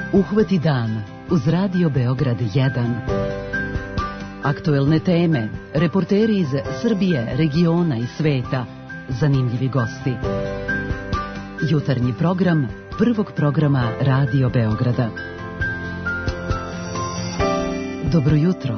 Uhvati dan uz Radio Beograd 1. Aktuelne teme, reporteri iz Srbije, regiona i sveta, zanimljivi gosti. Jutarnji program Prvog programa Radio Beograda. Dobro jutro.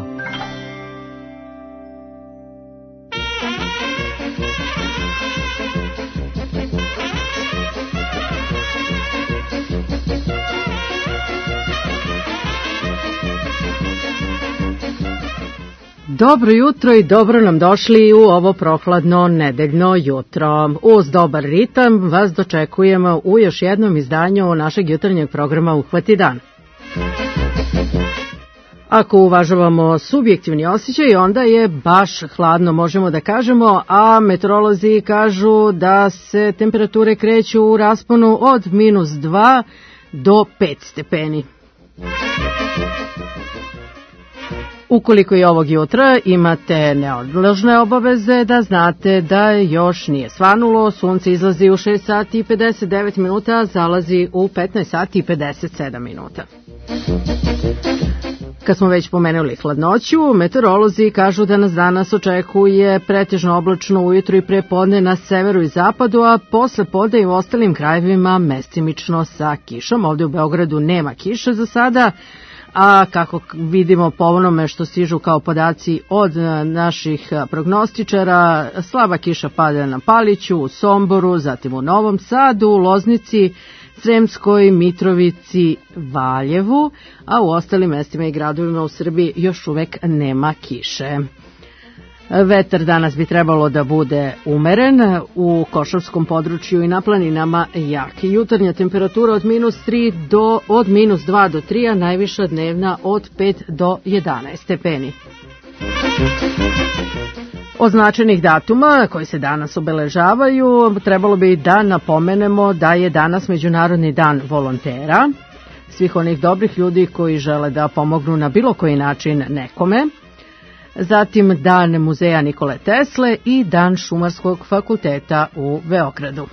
Dobro jutro i dobro nam došli u ovo prohladno nedeljno jutro. Uz dobar ritam vas dočekujemo u još jednom izdanju našeg jutarnjeg programa Uhvati dan. Ako uvažavamo subjektivni osjećaj, onda je baš hladno, možemo da kažemo, a meteorolozi kažu da se temperature kreću u rasponu od -2 do 5 stepeni. Ukoliko i ovog jutra imate neodložne obaveze, da znate da još nije svanulo, sunce izlazi u 6 sati i 59 minuta, a zalazi u 15 sati i 57 minuta. Kad smo već pomenuli hladnoću, meteorolozi kažu da nas danas očekuje pretežno oblačno ujutro i prepodne na severu i zapadu, a posle podne i u ostalim krajevima mestimično sa kišom. Ovdje u Beogradu nema kiše za sada, a kako vidimo po onome što stižu kao podaci od naših prognostičara, slaba kiša pada na Paliću, u Somboru, zatim u Novom Sadu, u Loznici, Sremskoj, Mitrovici, Valjevu, a u ostalim mestima i gradovima u Srbiji još uvek nema kiše. Vetar danas bi trebalo da bude umeren, u Košavskom području i na planinama jak. Jutarnja temperatura od -2 do 3, a najviša dnevna od 5 do 11 stepeni. Od značajnih datuma koji se danas obeležavaju, trebalo bi da napomenemo da je danas Međunarodni dan volontera, svih onih dobrih ljudi koji žele da pomognu na bilo koji način nekome. Zatim dan muzeja Nikole Tesle i dan Šumarskog fakulteta u Beogradu.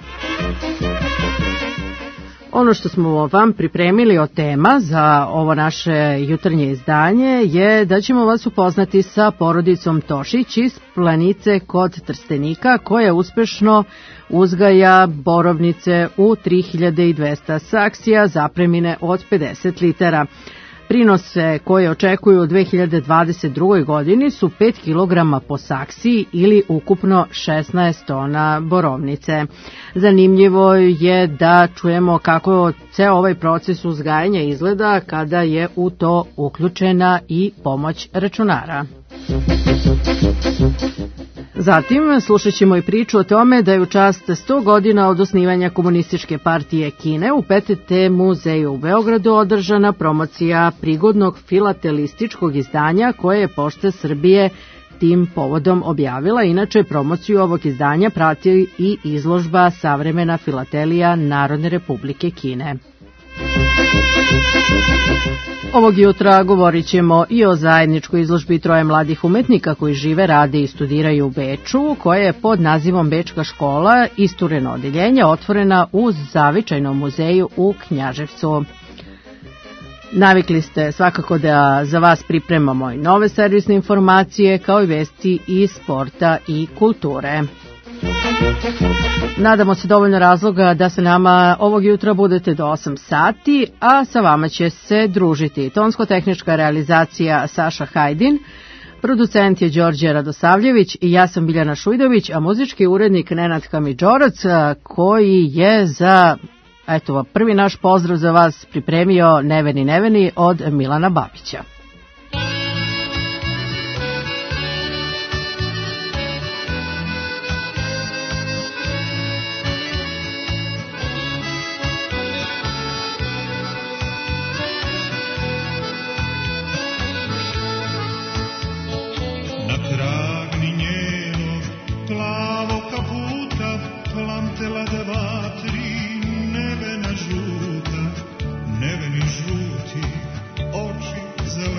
Ono što smo vam pripremili od tema za ovo naše jutarnje izdanje je da ćemo vas upoznati sa porodicom Tošić iz Planice kod Trstenika, koja uspešno uzgaja borovnice u 3200 saksija zapremine od 50 litara. Prinose koje očekuju u 2022. godini su 5 kg po saksiji ili ukupno 16 tona borovnice. Zanimljivo je da čujemo kako ceo ovaj proces uzgajanja izgleda kada je u to uključena i pomoć računara. Zatim slušat ćemo i priču o tome da je u čast 100 godina od osnivanja Komunističke partije Kine u PTT muzeju u Beogradu održana promocija prigodnog filatelističkog izdanja koje je Pošta Srbije tim povodom objavila. Inače, promociju ovog izdanja prati i izložba Savremena filatelija Narodne Republike Kine. Ovog jutra govorit ćemo i o zajedničkoj izložbi troje mladih umetnika koji žive, rade i studiraju u Beču, koja je pod nazivom Bečka škola istureno odeljenje otvorena u Zavičajnom muzeju u Knjaževcu. Navikli ste svakako da za vas pripremamo i nove servisne informacije kao i vesti iz sporta i kulture. Nadamo se dovoljno razloga da se nama ovog jutra budete do 8 sati, a sa vama će se družiti tonsko-tehnička realizacija Saša Hajdin, producent je Đorđe Radosavljević i ja sam Biljana Šujdović, a muzički urednik Nenad Kamidžorac, koji je za prvi naš pozdrav za vas pripremio Neveni Neveni od Milana Babića. Neveni žuti, oči za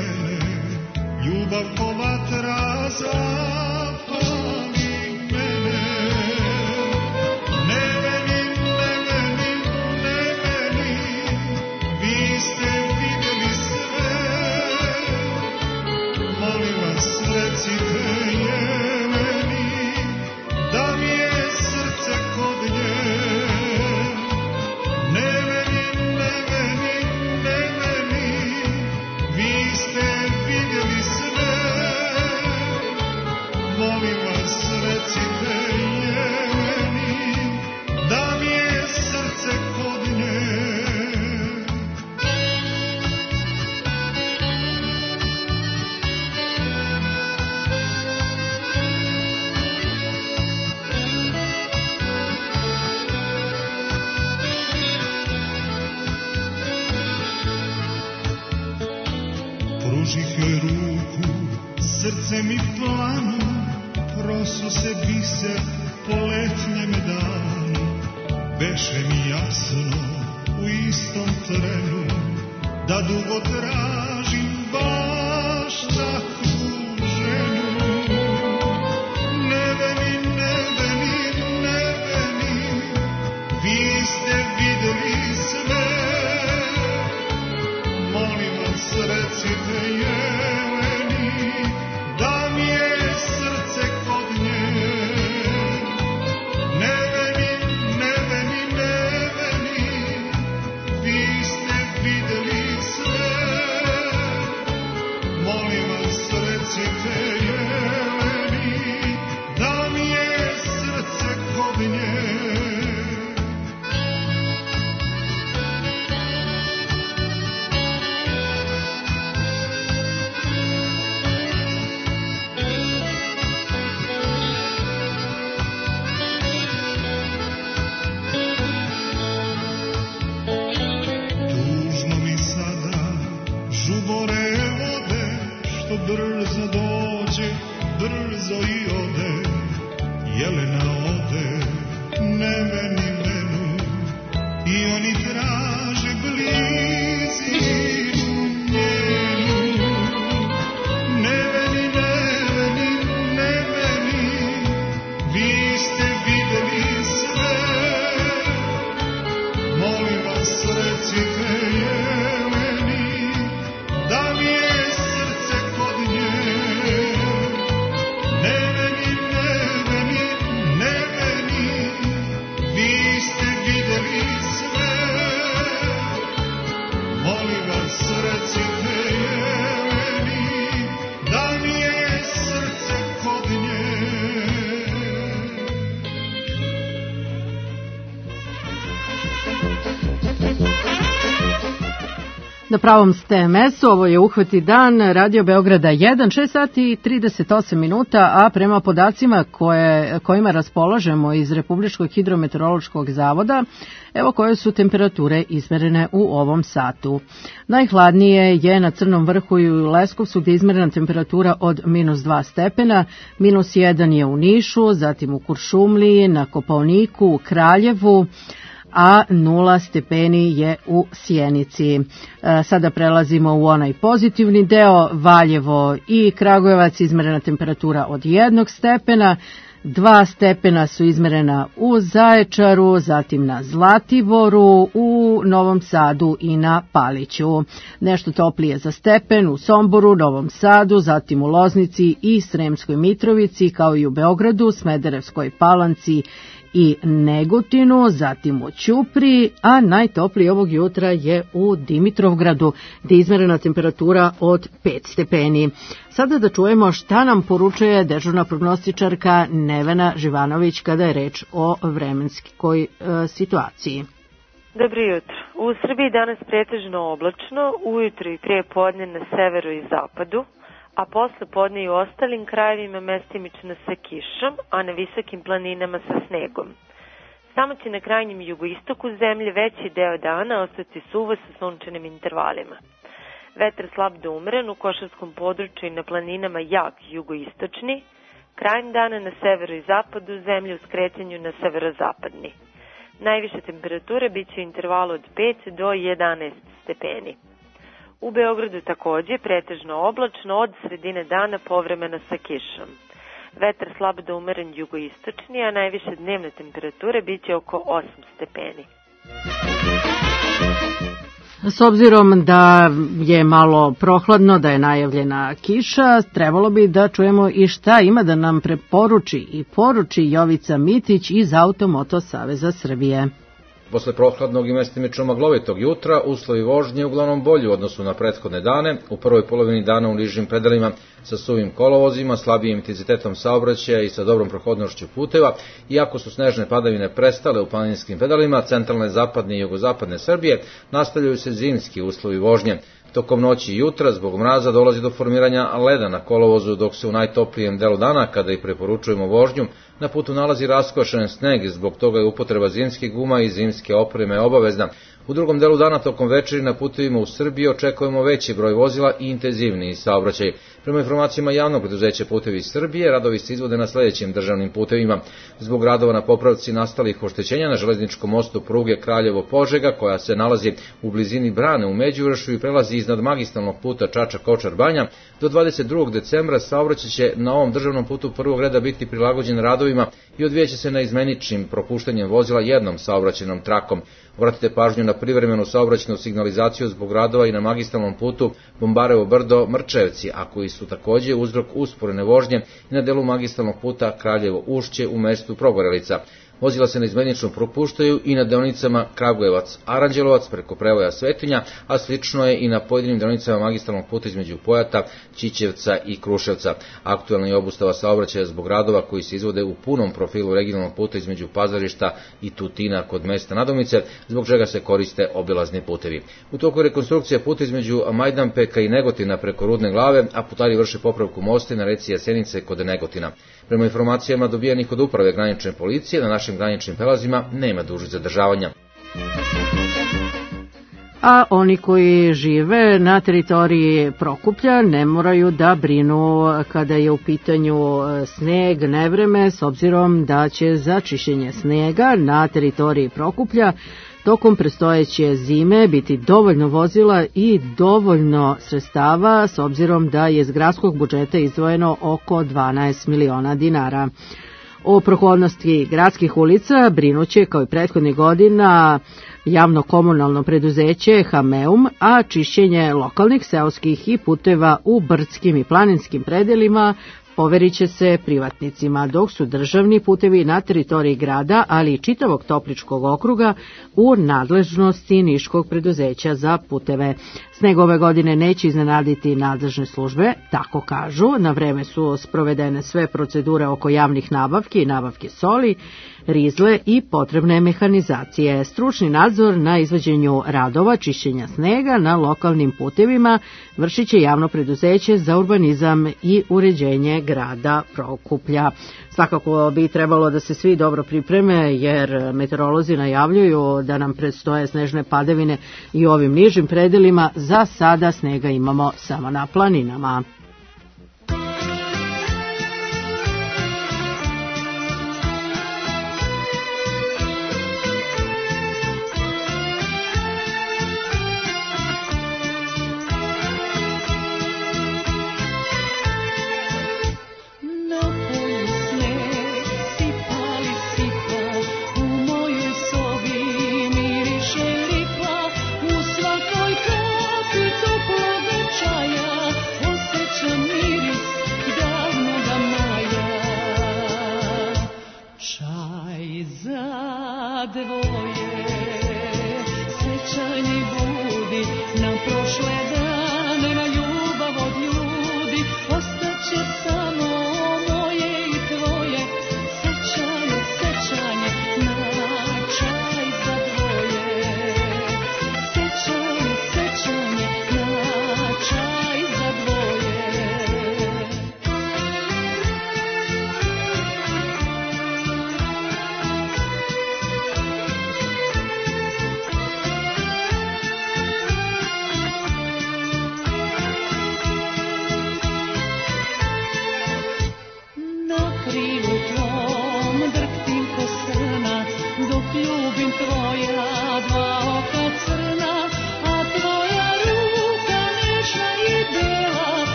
joj ruku, srce mi planu, prosu se biser po letnjem danu. Beše mi jasno u istom trenu, da dugo tražim baš takvu ženu. Neveni, neveni, neveni, vi ste videli sve. Molim vas, recite Jeleni, da mi je srce kod nje. Neveni, neveni, neveni, vi ste videli sve. Molim vas, recite Jeleni, da mi je srce kod nje. Brzo dođe, brzo i ode, Jelena ode, neveni venu, i oni traže blizinu njenu. Neveni, neveni, neveni, vi ste videli sve. Molim vas, recite Jeleni, da mi je Na pravom ste mesu, ovo je Uhvati dan, Radio Beograda 1, 6 sati i 38 minuta, a prema podacima kojima raspolažemo iz Republičkog hidrometeorološkog zavoda, evo koje su temperature izmerene u ovom satu. Najhladnije je na Crnom vrhu i u Leskovcu gdje je izmerena temperatura od -2 stepena, -1 je u Nišu, zatim u Kuršumliji, na Kopaoniku, u Kraljevu, a 0 stepeni je u Sjenici. Sada prelazimo u onaj pozitivni deo, Valjevo i Kragujevac, izmerena temperatura od 1 stepena, 2 stepena su izmerena u Zaječaru, zatim na Zlatiboru, u Novom Sadu i na Paliću. Nešto toplije za stepen u Somboru, Novom Sadu, zatim u Loznici i Sremskoj Mitrovici, kao i u Beogradu, Smederevskoj Palanci i Negotinu, zatim u Ćupriji, a najtopliji ovog jutra je u Dimitrovgradu, gdje je izmerena temperatura od 5 stepeni. Sada da čujemo šta nam poručuje dežurna prognostičarka Nevena Živanović kada je reč o vremenskoj situaciji. Dobro jutro. U Srbiji danas pretežno oblačno, ujutro i prije podne na severu i zapadu, a posle podne i u ostalim krajevima mestimično sa kišom, a na visokim planinama sa snegom. Samo će na krajnjem jugoistoku zemlje veći deo dana ostati suvo sa sunčanim intervalima. Vetar slab do umeren, u košarskom području i na planinama jak jugoistočni, krajem dana na severu i zapadu zemlje u skretanju na severozapadni. Najviše temperature bit će u intervalu od 5 do 11 stepeni. U Beogradu takođe pretežno oblačno, od sredine dana povremeno sa kišom. Vetar slab do umeren jugoistočni, a najviše dnevne temperature biće oko 8 stepeni. S obzirom da je malo prohladno, da je najavljena kiša, trebalo bi da čujemo i šta ima da nam preporuči i poruči Jovica Mitić iz Automoto Saveza Srbije. Posle prohladnog i mestimično maglovitog jutra, uslovi vožnje uglavnom bolji u odnosu na prethodne dane, u prvoj polovini dana u nižim predelima sa suvim kolovozima, slabijim intenzitetom saobraćaja i sa dobrom prohodnošću puteva, iako su snežne padavine prestale u planinskim predelima, centralne, zapadne i jugozapadne Srbije, nastavljaju se zimski uslovi vožnje. Tokom noći i jutra zbog mraza dolazi do formiranja leda na kolovozu, dok se u najtoplijem delu dana, kada i preporučujemo vožnju, na putu nalazi raskošen sneg, zbog toga je upotreba zimskih guma i zimske opreme obavezna. U drugom delu dana tokom večeri na putevima u Srbiji očekujemo veći broj vozila i intenzivniji saobraćaj. Prema informacijama javnog preduzeća Putevi Srbije, radovi se izvode na sledećim državnim putevima. Zbog radova na popravci nastalih oštećenja na železničkom mostu pruge Kraljevo-Požega, koja se nalazi u blizini Brane u Međuvršju i prelazi iznad magistralnog puta Čačak-Ovčar-Banja, do 22. decembra saobraćaj će na ovom državnom putu prvog reda biti prilagođen radovima i odvijaće se na izmeničnim propuštanjem vozila jednom saobraćajnom trakom. Obratite pažnju na privremenu saobraćajnu signalizaciju zbog radova i na magistralnom putu Bombarevo Brdo-Mrčevci, a koji su takođe uzrok usporene vožnje i na delu magistralnog puta Kraljevo-Ušće u mestu Progorelica. Vozila se neizmenično propuštaju i na deonicama Kragujevac-Aranđelovac preko prevoja Svetinja, a slično je i na pojedinim deonicama magistralnog puta između Pojata, Ćićevca i Kruševca. Aktuelna je obustava saobraćaja zbog radova koji se izvode u punom profilu regionalnog puta između Pazarišta i Tutina kod mesta Nadomice, zbog čega se koriste obilazni putevi. U toku rekonstrukcije puta između Majdanpeka i Negotina preko Rudne Glave, a putari vrše popravku mosta na reci Jasenice kod Negotina. Prema informacijama dobijenih od uprave granične policije, na našim graničnim prelazima nema dužih zadržavanja. A oni koji žive na teritoriji Prokuplja ne moraju da brinu kada je u pitanju sneg, nevreme, s obzirom da će za čišćenje snega na teritoriji Prokuplja tokom predstojeće zime biti dovoljno vozila i dovoljno sredstava, s obzirom da je iz gradskog budžeta izdvojeno oko 12 miliona dinara. O prohodnosti gradskih ulica brinuće kao i prethodnih godina javno-komunalno preduzeće Hameum, a čišćenje lokalnih seoskih i puteva u brdskim i planinskim predelima poverit će se privatnicima, dok su državni putevi na teritoriji grada, ali i čitavog Topličkog okruga u nadležnosti Niškog preduzeća za puteve. Sneg ove godine neće iznenaditi nadležne službe, tako kažu. Na vreme su sprovedene sve procedure oko javnih nabavki i nabavke soli, rizle i potrebne mehanizacije. Stručni nadzor na izvođenju radova čišćenja snega na lokalnim putevima vršit će javno preduzeće za urbanizam i uređenje grada Prokuplja. Svakako bi trebalo da se svi dobro pripreme, jer meteorolozi najavljuju da nam predstoje snežne padavine i u ovim nižim predelima. Za sada snega imamo samo na planinama.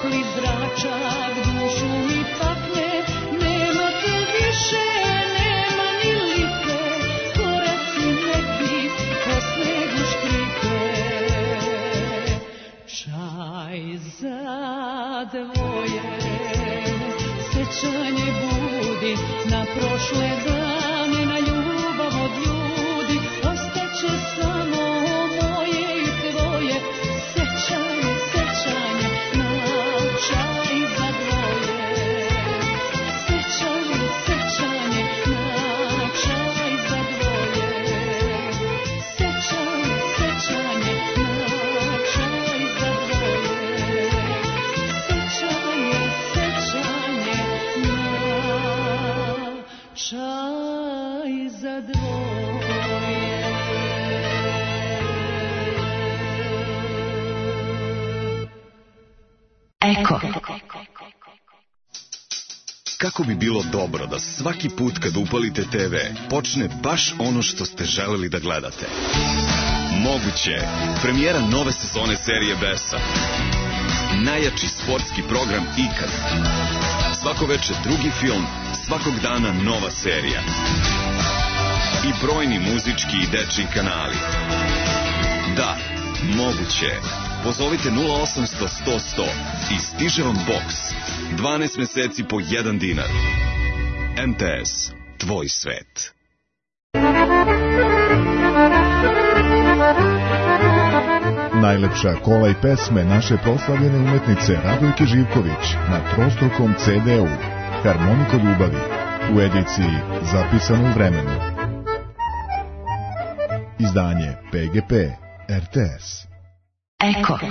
svetli zračak dušu mi takne, nema te više, nema ni like, koraci neki po snegu škrike. Čaj za dvoje, sećanje budi na prošle dane, na ljubav od ljudi, ostaće samo moje i tvoje. Sećanje, sećanje na čaj za dvoje. Sećanje, sećanje na čaj za dvoje. Sećanje, sećanje na čaj za dvoje. Sećanje, sećanje na čaj za dvoje. Eko. Kako bi bilo dobro da svaki put kad upalite TV počne baš ono što ste želeli da gledate? Moguće je. Premijera nove sezone serije Besa. Najjači sportski program ikad. Svako veče drugi film, svakog dana nova serija. I brojni muzički i dečji kanali. Da, moguće je. Pozovite 0800 100 100 i stiže vam boks. 12 meseci po 1 dinar. MTS, tvoj svet. Najlepša kola i pesme naše proslavljene umetnice Radojke Živković na trostrukom CD-u Harmoniko ljubavi u ediciji Zapisano u vremenu. Izdanje PGP RTS. Eko.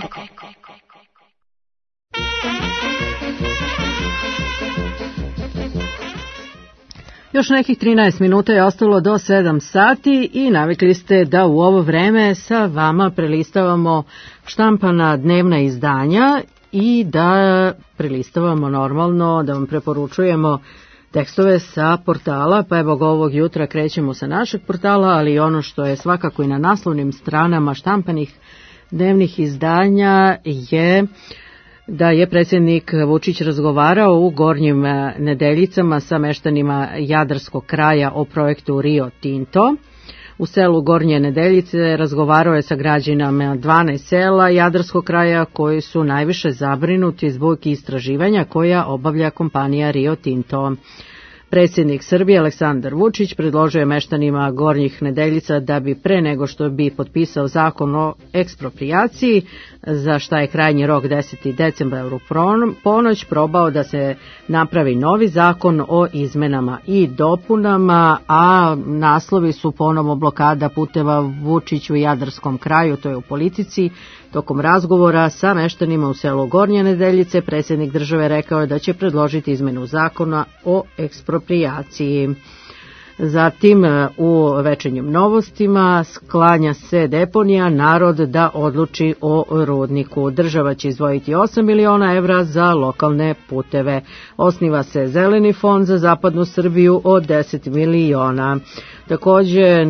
Još nekih 13 minuta je ostalo do 7 sati i navikli ste da u ovo vreme sa vama prelistavamo štampana dnevna izdanja i da prelistavamo normalno, da vam preporučujemo tekstove sa portala, pa evo ga ovog jutra krećemo sa našeg portala, ali ono što je svakako i na naslovnim stranama štampanih dnevnih izdanja je da je predsjednik Vučić razgovarao u Gornjim Nedeljicama sa meštanima Jadarskog kraja o projektu Rio Tinto. U selu Gornje Nedeljice razgovarao je sa građanima 12 sela Jadarskog kraja koji su najviše zabrinuti zbog istraživanja koja obavlja kompanija Rio Tinto. Predsjednik Srbije Aleksandar Vučić predložio je meštanima Gornjih Nedeljica da bi pre nego što bi potpisao zakon o eksproprijaciji, za šta je krajnji rok 10. decembra u ponoć, probao da se napravi novi zakon o izmenama i dopunama, a naslovi su ponovo blokada puteva Vučić u Jadarskom kraju, to je u Politici. Tokom razgovora sa meštanima u selu Gornje Nedeljice, predsjednik države rekao je da će predložiti izmenu zakona o eksproprijaciji. Zatim u Večernjim novostima sklanja se deponija, narod da odluči o rudniku. Država će izdvojiti 8 miliona evra za lokalne puteve. Osniva se zeleni fond za zapadnu Srbiju od 10 miliona. Takođe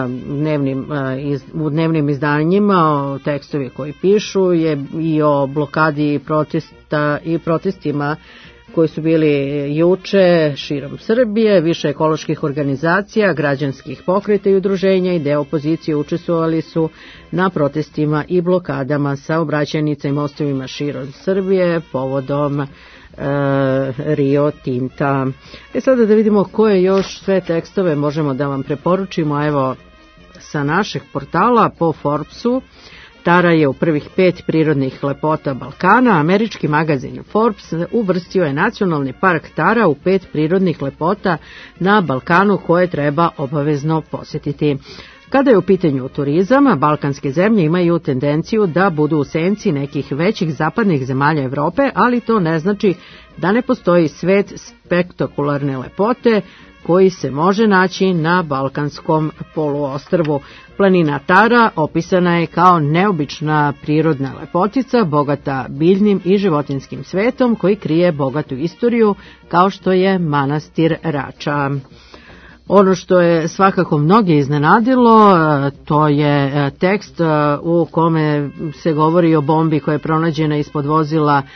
u dnevnim izdanjima tekstovi koji pišu je i o blokadi protesta i protestima koji su bili juče širom Srbije. Više ekoloških organizacija, građanskih pokreta i udruženja i deo opozicije učestvovali su na protestima i blokadama saobraćajnica i mostovima širom Srbije povodom Rio Tinta. Sada da vidimo koje još sve tekstove možemo da vam preporučimo. Evo, sa našeg portala po Forbesu, Tara je u prvih 5 prirodnih lepota Balkana. Američki magazin Forbes uvrstio je nacionalni park Tara u 5 prirodnih lepota na Balkanu koje treba obavezno posjetiti. Kada je u pitanju turizam, balkanske zemlje imaju tendenciju da budu u senci nekih većih zapadnih zemalja Evrope, ali to ne znači da ne postoji svet spektakularne lepote koji se može naći na Balkanskom poluostrvu. Planina Tara opisana je kao neobična prirodna lepotica, bogata biljnim i životinskim svetom koji krije bogatu istoriju, kao što je manastir Rača. Ono što je svakako mnoge iznenadilo, to je tekst u kome se govori o bombi koja je pronađena ispod vozila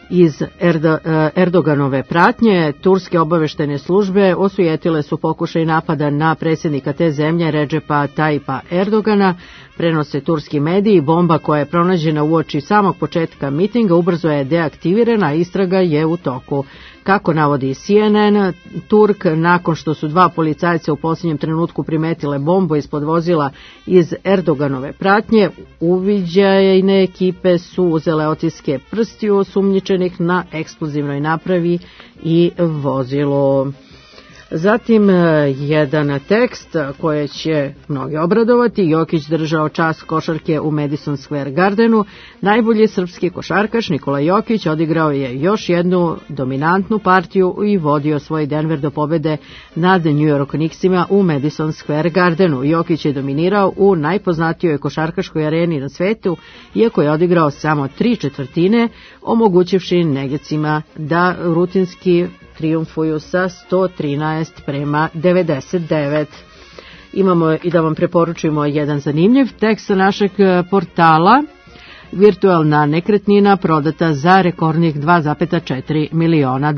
Iz Erdoganove pratnje, turske obaveštajne službe osujetile su pokušaj napada na predsjednika te zemlje Redžepa Tayyipa Erdogana, prenose turski mediji. Bomba koja je pronađena uoči samog početka mitinga ubrzo je deaktivirana, a istraga je u toku. Kako navodi CNN, Turk, nakon što su dva policajca u posljednjem trenutku primetile bombu ispod vozila iz Erdoganove pratnje, uviđajne ekipe su uzele otiske prstiju osumnjičenih na eksplozivnoj napravi i vozilu. Zatim jedan tekst koje će mnogi obradovati. Jokić držao čast košarke u Madison Square Gardenu. Najbolji srpski košarkaš Nikola Jokić odigrao je još jednu dominantnu partiju i vodio svoj Denver do pobede nad New York Knicksima u Madison Square Gardenu. Jokić je dominirao u najpoznatijoj košarkaškoj areni na svetu, iako je odigrao samo 3/4, omogućivši Nuggetsima da rutinski triumfuju sa 113-99. Imamo i da vam preporučimo jedan zanimljiv tekst sa našeg portala. Virtualna nekretnina prodata za rekordnih $2,4 miliona.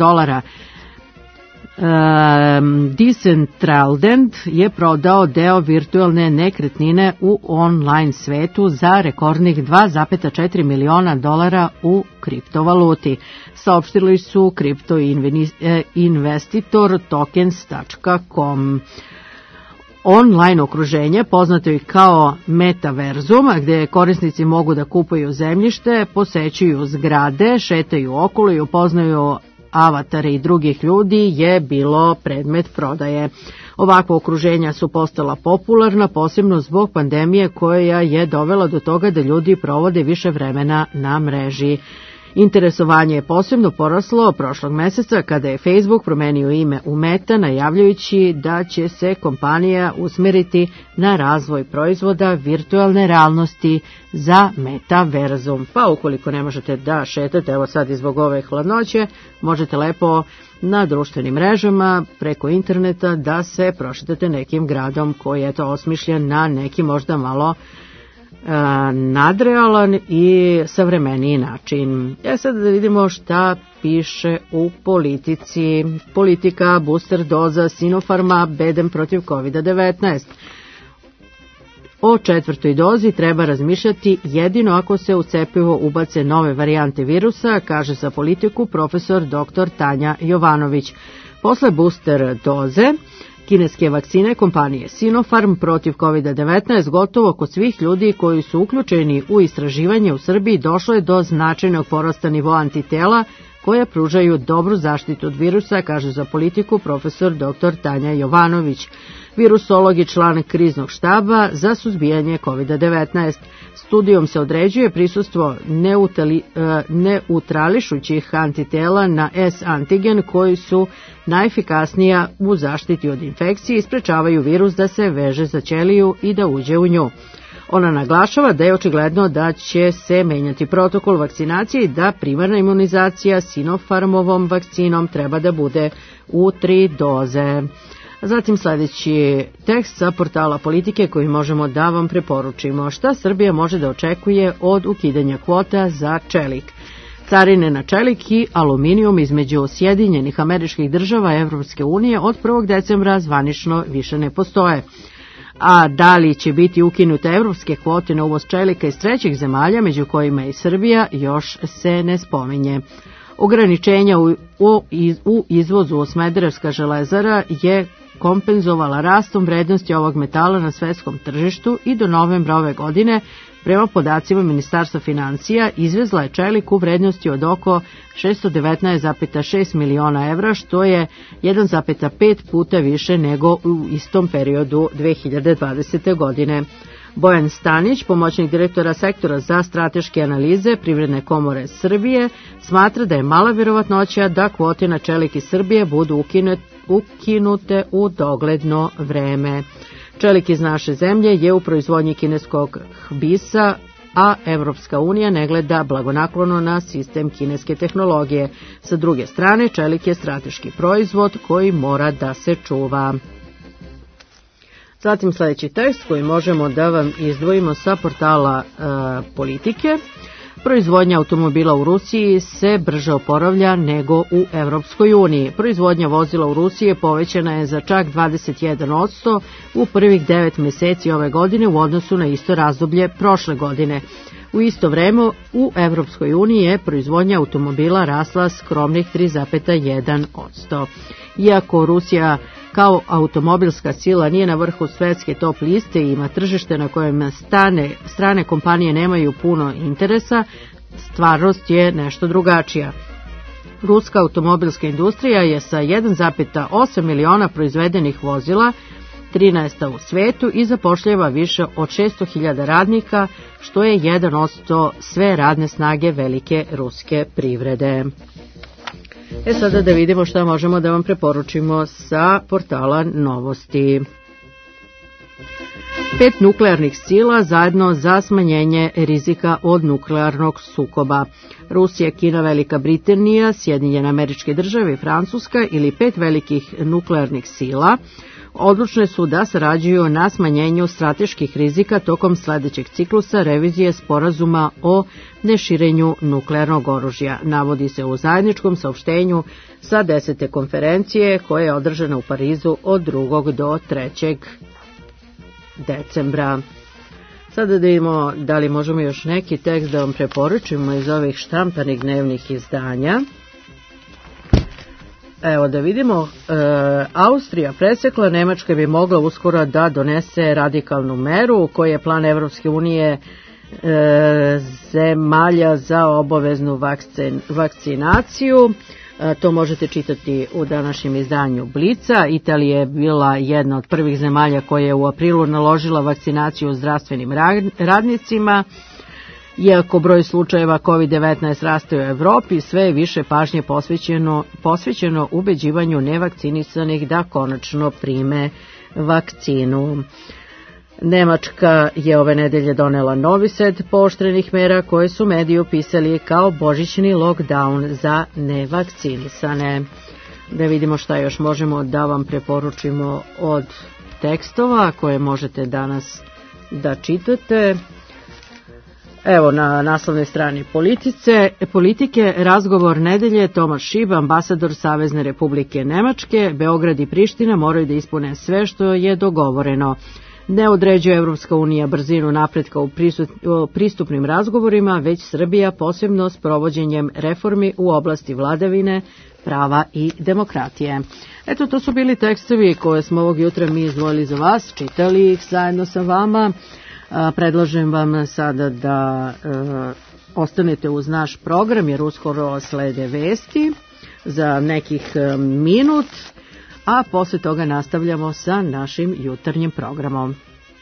Decentraland je prodao deo virtualne nekretnine u online svetu za rekordnih $2,4 miliona u kriptovaluti. Saopštili su kriptoinvestitor tokens.com. Online okruženje, poznato i kao metaverzum, gdje korisnici mogu da kupuju zemljište, posećuju zgrade, šetaju okolo i upoznaju avatare i drugih ljudi, je bilo predmet prodaje. Ovakva okruženja su postala popularna, posebno zbog pandemije koja je dovela do toga da ljudi provode više vremena na mreži. Interesovanje je posebno poraslo prošlog meseca kada je Facebook promenio ime u Meta, najavljujući da će se kompanija usmeriti na razvoj proizvoda virtualne realnosti za metaverzum. Pa ukoliko ne možete da šetate, evo sad i zbog ove hladnoće, možete lepo na društvenim mrežama preko interneta da se prošetate nekim gradom koji je to osmišljen na neki možda malo nadrealan i savremeniji način. Sad da vidimo šta piše u politici. Politika, booster doza Sinopharma, bedem protiv COVID-19. O 4. dozi treba razmišljati jedino ako se u cepivo ubace nove varijante virusa, kaže za Politiku profesor dr. Tanja Jovanović. Posle booster doze kineske vakcine kompanije Sinopharm protiv COVID-19 gotovo kod svih ljudi koji su uključeni u istraživanje u Srbiji došlo je do značajnog porasta nivoa antitela koje pružaju dobru zaštitu od virusa, kaže za Politiku profesor dr. Tanja Jovanović. Virusolog i član kriznog štaba za suzbijanje COVID-19. Studijom se određuje prisustvo neutrališućih antitela na S-antigen koji su najefikasnija u zaštiti od infekcije i sprečavaju virus da se veže za ćeliju i da uđe u nju. Ona naglašava da je očigledno da će se menjati protokol vakcinacije i da primarna imunizacija Sinopharmovom vakcinom treba da bude u 3 doze. Zatim sljedeći tekst sa portala Politike koji možemo da vam preporučimo. Šta Srbija može da očekuje od ukidanja kvota za čelik? Carine na čelik i aluminijum između Sjedinjenih Američkih Država i Evropske unije od 1. decembra zvanično više ne postoje. A da li će biti ukinute evropske kvote na uvoz čelika iz trećih zemalja, među kojima i Srbija, još se ne spominje. Ograničenja u izvozu Smederevska železara je kompenzovala rastom vrednosti ovog metala na svetskom tržištu i do novembra ove godine, prema podacima Ministarstva financija, izvezla je čelik u vrednosti od oko 619,6 miliona evra, što je 1,5 puta više nego u istom periodu 2020. godine. Bojan Stanić, pomoćnik direktora sektora za strateške analize Privredne komore Srbije, smatra da je mala vjerovatnoća da kvote na čelik iz Srbije budu ukinute u dogledno vreme. Čelik iz naše zemlje je u proizvodnji kineskog hbisa, a Evropska unija ne gleda blagonaklono na sistem kineske tehnologije. Sa druge strane, čelik je strateški proizvod koji mora da se čuva. Zatim sljedeći tekst koji možemo da vam izdvojimo sa portala Politike. Proizvodnja automobila u Rusiji se brže oporavlja nego u Evropskoj uniji. Proizvodnja vozila u Rusiji povećana je za čak 21% u prvih 9 meseci ove godine u odnosu na isto razdoblje prošle godine. U isto vreme u Evropskoj uniji je proizvodnja automobila rasla skromnih 3,1%. Iako Rusija kao automobilska sila nije na vrhu svetske top liste i ima tržište na kojem strane kompanije nemaju puno interesa, stvarnost je nešto drugačija. Ruska automobilska industrija je sa 1,8 miliona proizvedenih vozila 13. u svetu i zapošljava više od 600.000 radnika, što je 1% sve radne snage velike ruske privrede. Sada da vidimo šta možemo da vam preporučimo sa portala Novosti. 5 nuklearnih sila zajedno za smanjenje rizika od nuklearnog sukoba. Rusija, Kina, Velika Britanija, Sjedinjene Američke Države i Francuska ili 5 velikih nuklearnih sila odlučne su da sarađuju na smanjenju strateških rizika tokom sledećeg ciklusa revizije sporazuma o neširenju nuklearnog oružja. Navodi se u zajedničkom saopštenju sa 10. konferencije koja je održana u Parizu od 2. do 3. decembra. Sada da vidimo da li možemo još neki tekst da vam preporučimo iz ovih štampanih dnevnih izdanja. Evo da vidimo, Austrija presekla, Nemačka bi mogla uskoro da donese radikalnu meru koja je plan Evropske unije zemalja za obaveznu vakcinaciju. To možete čitati u današnjem izdanju Blica. Italija je bila jedna od prvih zemalja koja je u aprilu naložila vakcinaciju zdravstvenim radnicima. Iako broj slučajeva COVID-19 raste u Evropi, sve je više pažnje posvećeno ubeđivanju nevakcinisanih da konačno prime vakcinu. Nemačka je ove nedelje donela novi set pooštrenih mera koje su mediji opisali kao božićni lockdown za nevakcinisane. Da vidimo šta još možemo da vam preporučimo od tekstova koje možete danas da čitate. Evo na naslovnoj strani politike, razgovor nedelje, Tomaš Šib, ambasador Savezne Republike Nemačke, Beograd i Priština moraju da ispune sve što je dogovoreno. Ne određuje Evropska unija brzinu napretka u pristupnim razgovorima, već Srbija posebno s provođenjem reformi u oblasti vladavine, prava i demokratije. Eto, to su bili tekstovi koje smo ovog jutra mi izdvojili za vas, čitali ih zajedno sa vama. Predlažem vam sada da ostanete uz naš program jer uskoro slede vesti za nekih minut, a posle toga nastavljamo sa našim jutarnjim programom.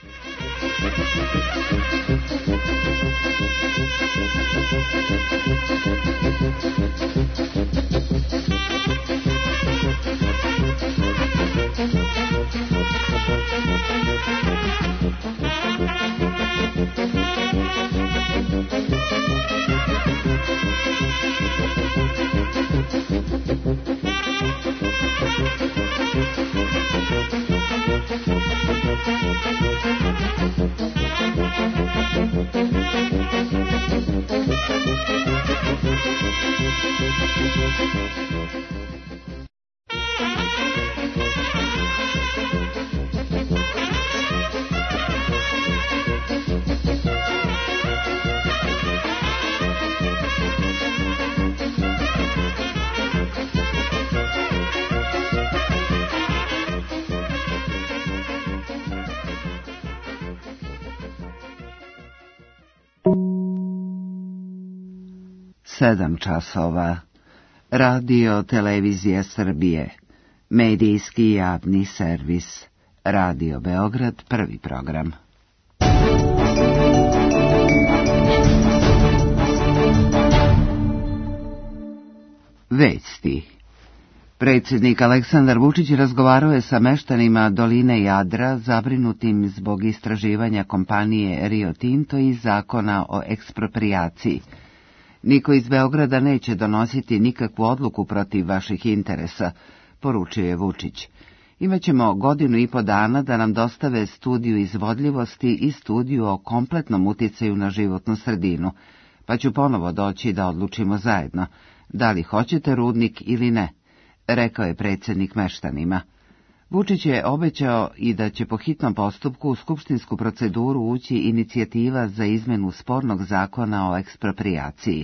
Sedam časova. Radio Televizija Srbije. Medijski javni servis. Radio Beograd, prvi program. Vesti. Predsjednik Aleksandar Vučić razgovarao je sa meštanima doline Jadra zabrinutim zbog istraživanja kompanije Rio Tinto i zakona o eksproprijaciji. Niko iz Beograda neće donositi nikakvu odluku protiv vaših interesa, poručio je Vučić. Imaćemo 1,5 godina dana da nam dostave studiju izvodljivosti i studiju o kompletnom uticaju na životnu sredinu. pa ću ponovo doći da odlučimo zajedno, da li hoćete rudnik ili ne, rekao je predsjednik meštanima. Vučić je obećao i da će po hitnom postupku u skupštinsku proceduru ući inicijativa za izmenu spornog zakona o eksproprijaciji.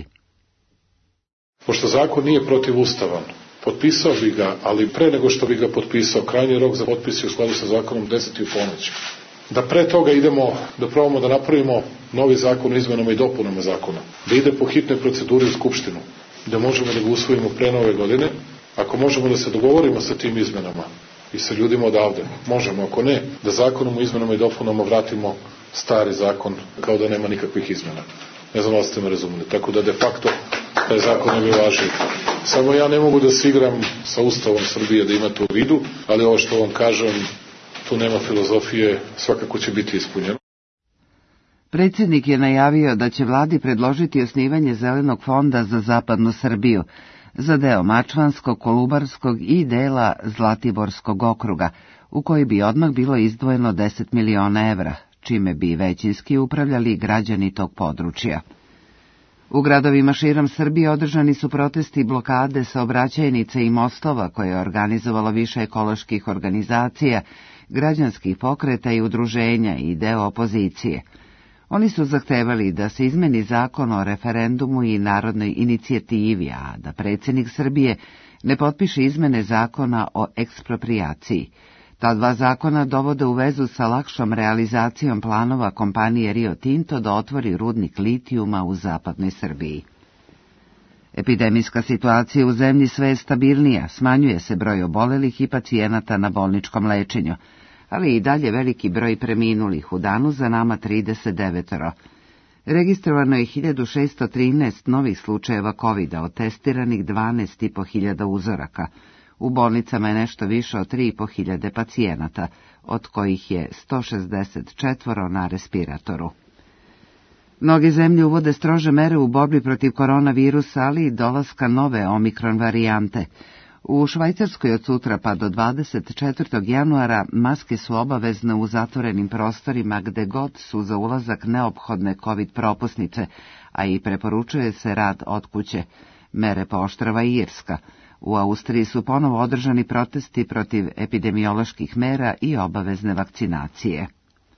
Pošto zakon nije protivustavan, potpisao bi ga, ali pre nego što bi ga potpisao, krajnji rok za potpis je u skladu sa zakonom 10 u ponoć. Da pre toga idemo, da probamo da napravimo novi zakon o izmenama i dopunama zakona, da ide po hitnoj proceduri u Skupštinu, da možemo da ga usvojimo pre nove godine, ako možemo da se dogovorimo sa tim izmenama i sa ljudima odavde, možemo, ako ne, da zakonom o izmenama i dopunama vratimo stari zakon kao da nema nikakvih izmena. Ne znam da ste me razumeli, tako da de facto taj zakon ne bi važio. Samo ja ne mogu da se igram sa Ustavom Srbije da imate u vidu, ali ovo što vam kažem, tu nema filozofije, svakako će biti ispunjeno. Predsjednik je najavio da će vladi predložiti osnivanje Zelenog fonda za zapadnu Srbiju, za deo Mačvanskog, Kolubarskog i dela Zlatiborskog okruga, u koji bi odmah bilo izdvojeno 10 miliona evra, čime bi većinski upravljali građani tog područja. U gradovima širom Srbije održani su protesti, blokade, saobraćajnice i mostova koje je organizovalo više ekoloških organizacija, građanskih pokreta i udruženja i deo opozicije. Oni su zahtevali da se izmeni zakon o referendumu i narodnoj inicijativi, a da predsjednik Srbije ne potpiše izmene zakona o eksproprijaciji. Ta dva zakona dovode u vezu sa lakšom realizacijom planova kompanije Rio Tinto da otvori rudnik litijuma u zapadnoj Srbiji. Epidemijska situacija u zemlji sve je stabilnija, smanjuje se broj obolelih i pacijenata na bolničkom lečenju, ali i dalje veliki broj preminulih, u danu za nama 39. Registrovano je 1613 novih slučajeva COVID-a, od testiranih 12.500 uzoraka. U bolnicama je nešto više od 3.500 pacijenata, od kojih je 164 na respiratoru. Mnoge zemlje uvode strože mere u borbi protiv koronavirusa, ali i dolaska nove omikron varijante. U Švajcarskoj od sutra pa do 24. januara maske su obavezne u zatvorenim prostorima gde god su za ulazak neophodne COVID propusnice, a i preporučuje se rad od kuće. Mere pooštrava i Irska. U Austriji su ponovo održani protesti protiv epidemioloških mera i obavezne vakcinacije.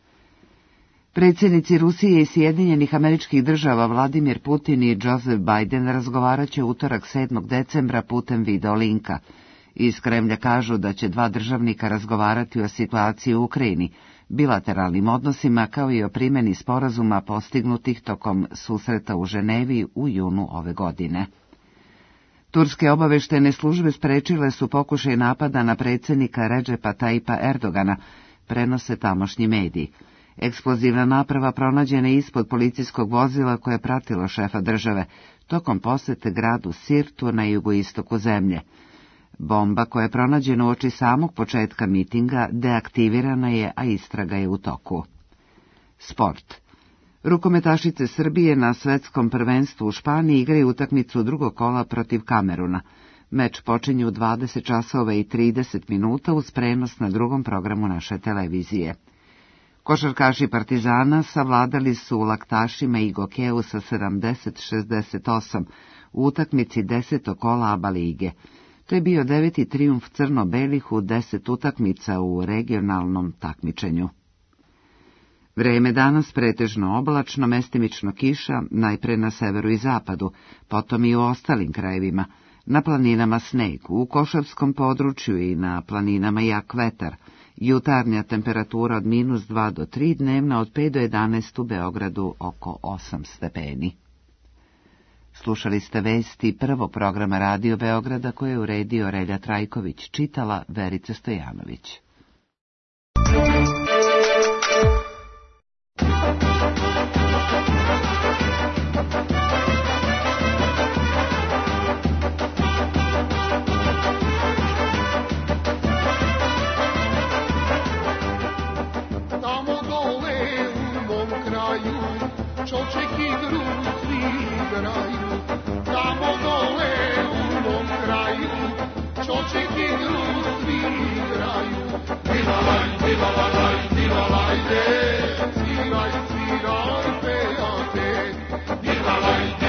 Predsjednici Rusije i Sjedinjenih Američkih Država Vladimir Putin i Joseph Biden razgovarat će utorak 7. decembra putem videolinka. Iz Kremlja kažu da će dva državnika razgovarati o situaciji u Ukrajini, bilateralnim odnosima kao i o primjeni sporazuma postignutih tokom susreta u Ženevi u junu ove godine. Turske obaveštene službe sprečile su pokušaj napada na predsjednika Redžepa Tayyipa Erdogana, prenose tamošnji mediji. Eksplozivna naprava pronađena je ispod policijskog vozila koje je pratilo šefa države, tokom posete gradu Sirtu na jugoistoku zemlje. Bomba koja je pronađena uoči samog početka mitinga deaktivirana je, a istraga je u toku. Sport. Rukometašice Srbije na svetskom prvenstvu u Španiji igraju utakmicu drugog kola protiv Kameruna. Meč počinje u 20 časova i 30 minuta uz prenos na drugom programu naše televizije. Košarkaši Partizana savladali su Laktašima i Gokeju sa 70-68 u utakmici 10. kola ABA lige. To je bio 9. trijumf crno-belih u 10 utakmica u regionalnom takmičenju. Vreme danas pretežno oblačno, mestimično kiša, najpre na severu i zapadu, potom i u ostalim krajevima. Na planinama sneg, u Košavskom području i na planinama jak vetar. Jutarnja temperatura od -2 do 3, dnevna od 5 do 11 u Beogradu oko 8 stepeni. Slušali ste vesti prvog programa Radio Beograda koje je uredio Relja Trajković, čitala Verica Stojanović. Čoček i drug svi igraju, tamo dole u mom kraju, čoček i drug svi igraju. Dilalaj, dilalaj, dilalajde, sviraj, sviraj, pejate, dilalaj,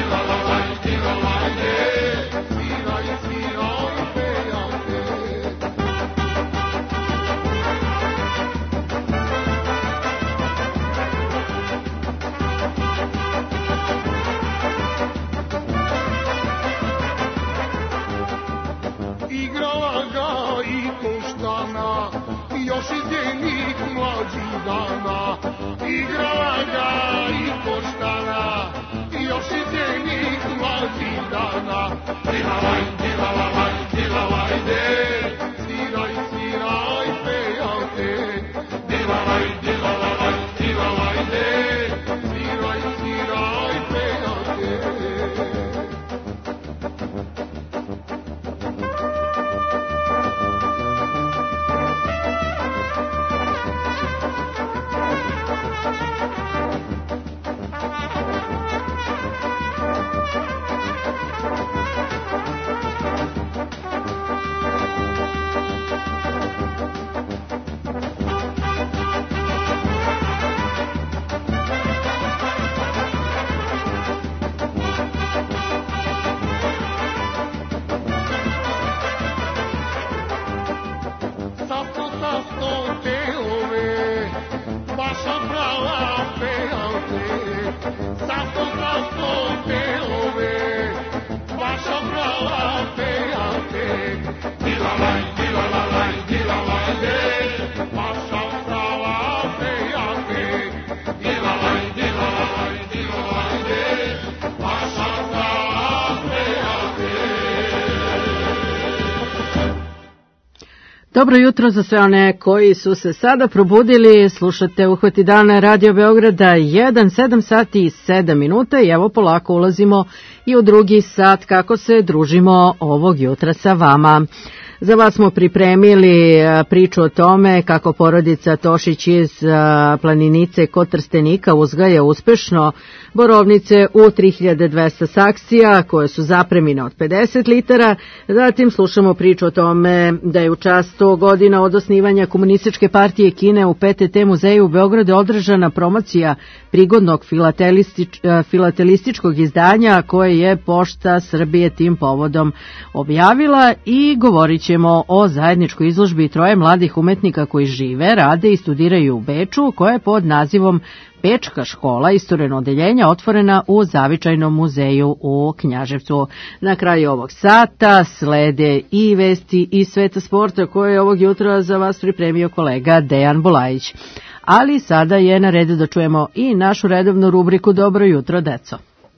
još iz njenih mlađih dana, igrala ga i koštana, još iz njenih mlađih dana. Dilavaj, dilavaj, dilavajde, sviraj, sviraj, pejate, dilavaj, dilavaj, dilavajde, sviraj, sviraj, pejate. Dobro jutro za sve one koji su se sada probudili, slušate Uhvati dana Radio Beograda 7 sati i 7 minuta i evo polako ulazimo i u drugi sat kako se družimo ovog jutra sa vama. Za vas smo pripremili priču o tome kako porodica Tošić iz Planinice kod Trstenika uzgaja uspešno borovnice u 3200 saksija koje su zapremine od 50 litara. Zatim slušamo priču o tome da je u čast 100 godina od osnivanja Komunističke partije Kine u PTT muzeju u Beogradu održana promocija prigodnog filatelističkog izdanja koje je Pošta Srbije tim povodom objavila i govorit ćemo o zajedničkoj izložbi troje mladih umetnika koji žive, rade i studiraju u Beču, koja je pod nazivom Bečka škola istoreno odeljenja otvorena u Zavičajnom muzeju u Knjaževcu. Na kraju ovog sata slede i vesti iz sveta sporta koje je ovog jutra za vas pripremio kolega Dejan Bulajić. Ali sada je na redu da čujemo i našu redovnu rubriku Dobro jutro, deco.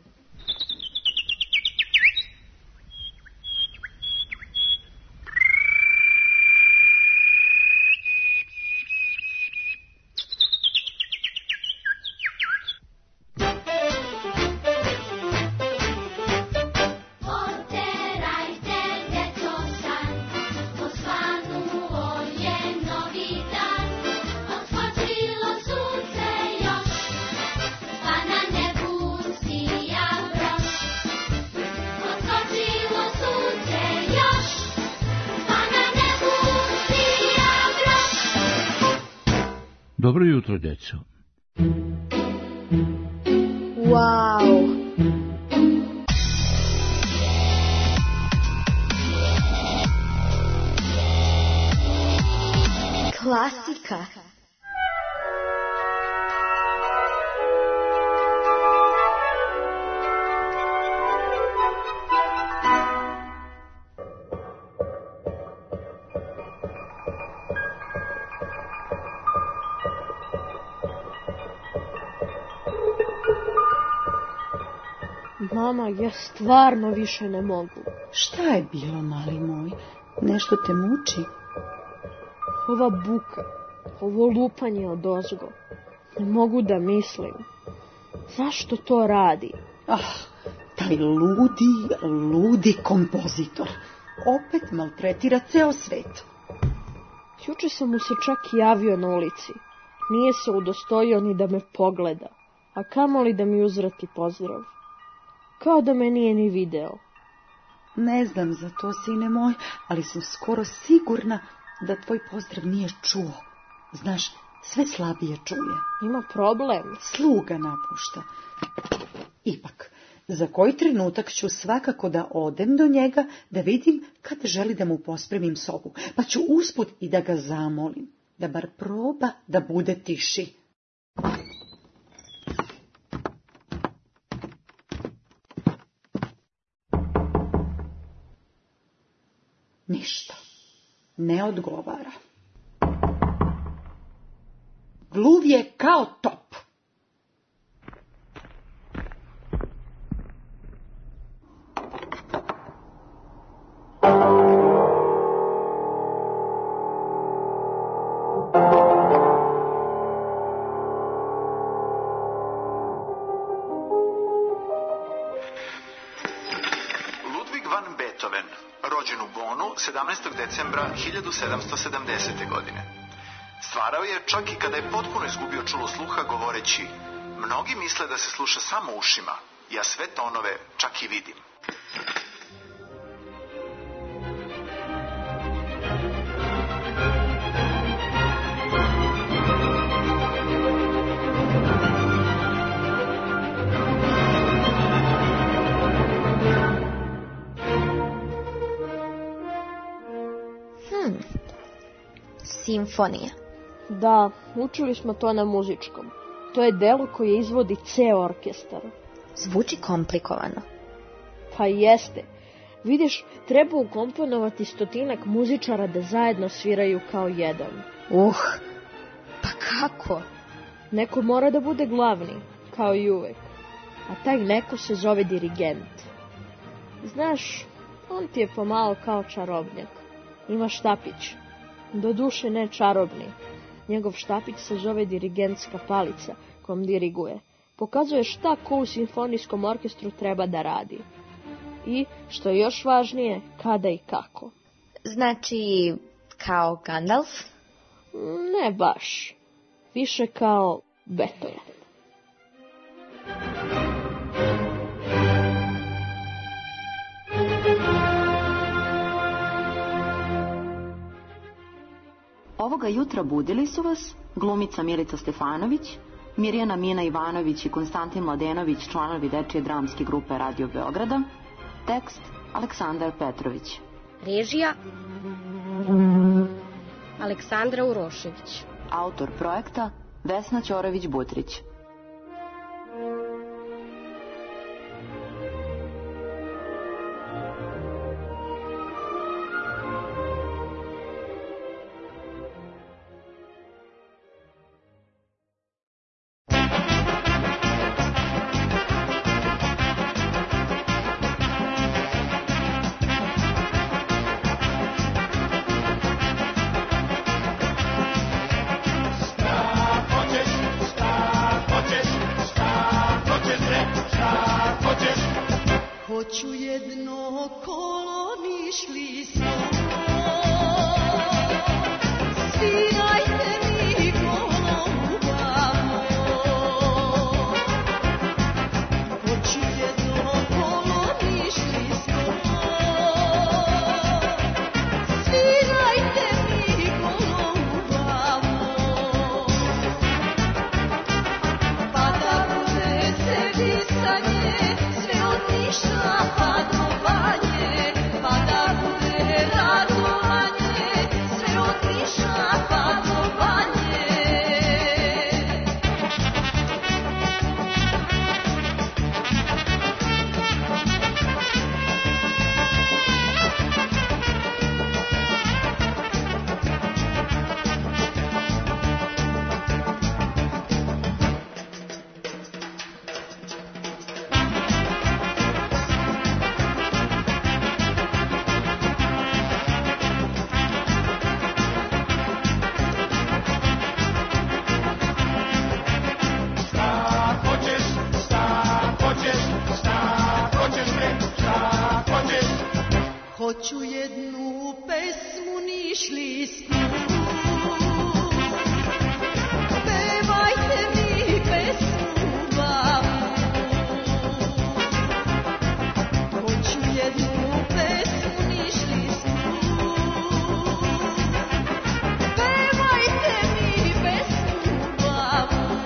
Dobro jutro, deco. Wow! Klasika. Mama, ja stvarno više ne mogu. Šta je bilo, mali moj? Nešto te muči? Ova buka, ovo lupanje odozgo. Ne mogu da mislim. Zašto to radi? Taj ludi kompozitor. Opet maltretira ceo svet. Juče sam mu se čak javio na ulici. Nije se udostojio ni da me pogleda, a kamoli da mi uzvrati pozdrav. Kao da me nije ni video. Ne znam za to, sine moj, ali sam skoro sigurna da tvoj pozdrav nije čuo. Znaš, sve slabije čuje. Ima problem. Sluga napušta. Ipak, za koji trenutak ću svakako da odem do njega, da vidim kad želi da mu pospremim sobu, pa ću usput i da ga zamolim, da bar proba da bude tiši. Ništa. Ne odgovara. Gluv je kao top. Ludwig van Beethoven, rođen u Bonu 17. decembra 1770. godine. Stvarao je čak i kada je potpuno izgubio čulo sluha govoreći: mnogi misle da se sluša samo ušima, ja sve tonove čak i vidim. Simfonija. Da, učili smo to na muzičkom. To je delo koje izvodi ceo orkestar. Zvuči komplikovano. Pa jeste. Vidiš, treba ukomponovati 100 muzičara da zajedno sviraju kao jedan. Pa kako? Neko mora da bude glavni, kao i uvek. A taj neko se zove dirigent. Znaš, on ti je pomalo kao čarobnjak. Ima štapić. Doduše ne čarobni. Njegov štapić se zove dirigentska palica, kom diriguje. Pokazuje šta ko u simfonijskom orkestru treba da radi. I, što je još važnije, kada i kako. Znači, kao Gandalf? Ne baš. Više kao Beethoven. Ovoga jutra budili su vas glumica Milica Stefanović, Mirjana Mina Ivanović i Konstantin Mladenović, članovi dečije dramske grupe Radio Beograda. Tekst Aleksandar Petrović. Režija Aleksandra Urošević. Autor projekta Vesna Ćorović-Butrić. Hoću jedno kolo, nišli smo, svirajte mi kolo ubavno. Hoću jedno kolo, nišli smo, svirajte mi kolo ubavno. Pa da bude se visanje, sve otišla padovanje, pa da bude radovanje, sve otišla padovanje. Hoću jednu pesmu, nišli smo, pevajte mi pesmu ubavnu. Hoću jednu pesmu, nišli smo, pevajte mi pesmu ubavnu.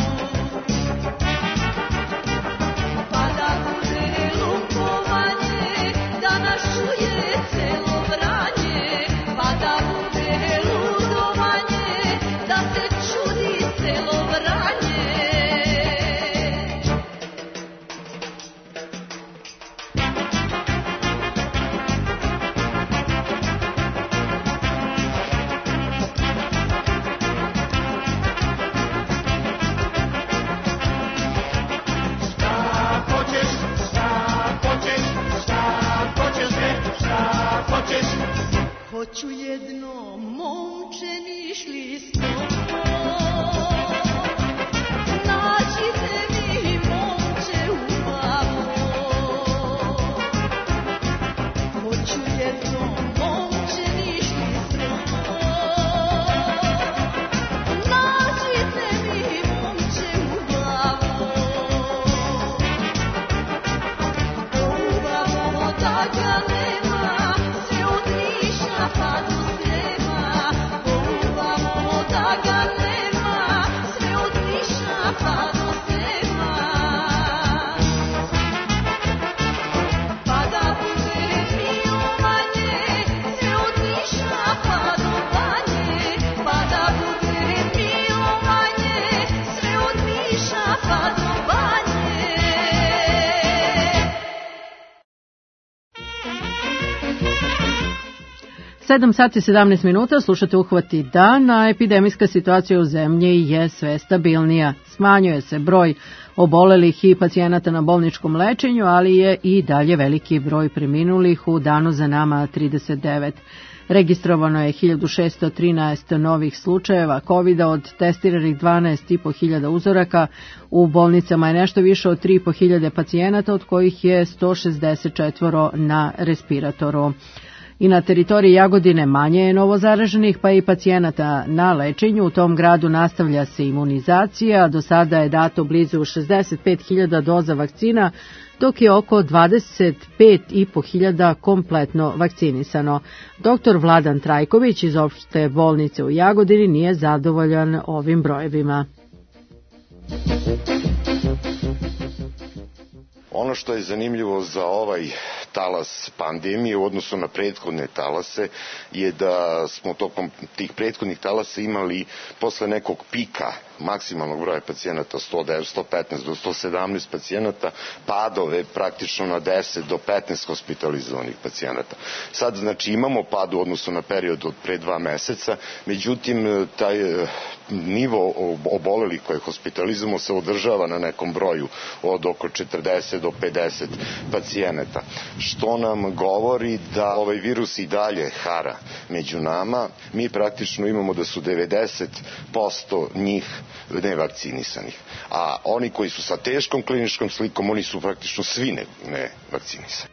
Pa da bude lukovanje, da nas čuje celo Vranje, pa da bude ludo Hoću jedno momče nišli sto. Nađite mi momče u glavu. Hoću jedno momče nišli sto. Nađite mi momče u glavu. Ubavo da ga nema, sve od Niša pa do Srema. Ubavo da ga nema, sve od Niša pa do Srema. Pa da bude milovanje, sve od Niša pa do Banje. Pa da bude milovanje, sve od Niša pa do Banje. 7 sati 17 minuta, slušate Uhvati dana. Epidemijska situacija u zemlji je sve stabilnija. Smanjuje se broj obolelih i pacijenata na bolničkom lečenju, ali je i dalje veliki broj preminulih, u danu za nama 39. Registrovano je 1613 novih slučajeva COVID-a od testiranih 12.500 uzoraka. U bolnicama je nešto više od 3.500 pacijenata, od kojih je 164 na respiratoru. I na teritoriji Jagodine manje je novozaraženih, pa i pacijenata na lečenju. U tom gradu nastavlja se imunizacija. Do sada je dato blizu 65.000 doza vakcina, dok je oko 25.500 kompletno vakcinisano. Dr. Vladan Trajković iz opšte bolnice u Jagodini nije zadovoljan ovim brojevima. Ono što je zanimljivo za ovaj talas pandemije u odnosu na prethodne talase je da smo tokom tih prethodnih talasa imali posle nekog pika maksimalnog broja pacijenata 115 do 117 pacijenata, padove praktično na 10 do 15 hospitalizovanih pacijenata. Sad znači imamo pad u odnosu na period od pre 2 meseca, međutim taj nivo obolelih koje hospitalizujemo se održava na nekom broju od oko 40 do 50 pacijenata, što nam govori da ovaj virus i dalje hara među nama. Mi praktično imamo da su 90% njih nevakcinisanih, a oni koji su sa teškom kliničkom slikom, oni su praktično svi nevakcinisani.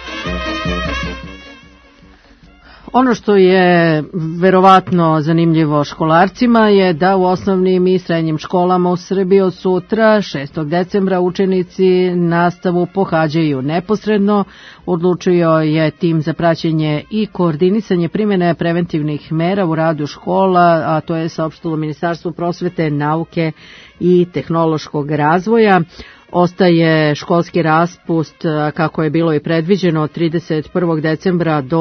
Ono što je verovatno zanimljivo školarcima je da u osnovnim i srednjim školama u Srbiji od sutra, 6. decembra, učenici nastavu pohađaju neposredno. Odlučio je tim za praćenje i koordinisanje primjene preventivnih mera u radu škola, a to je saopštilo Ministarstvo prosvete, nauke i tehnološkog razvoja. Ostaje školski raspust kako je bilo i predviđeno od 31. decembra do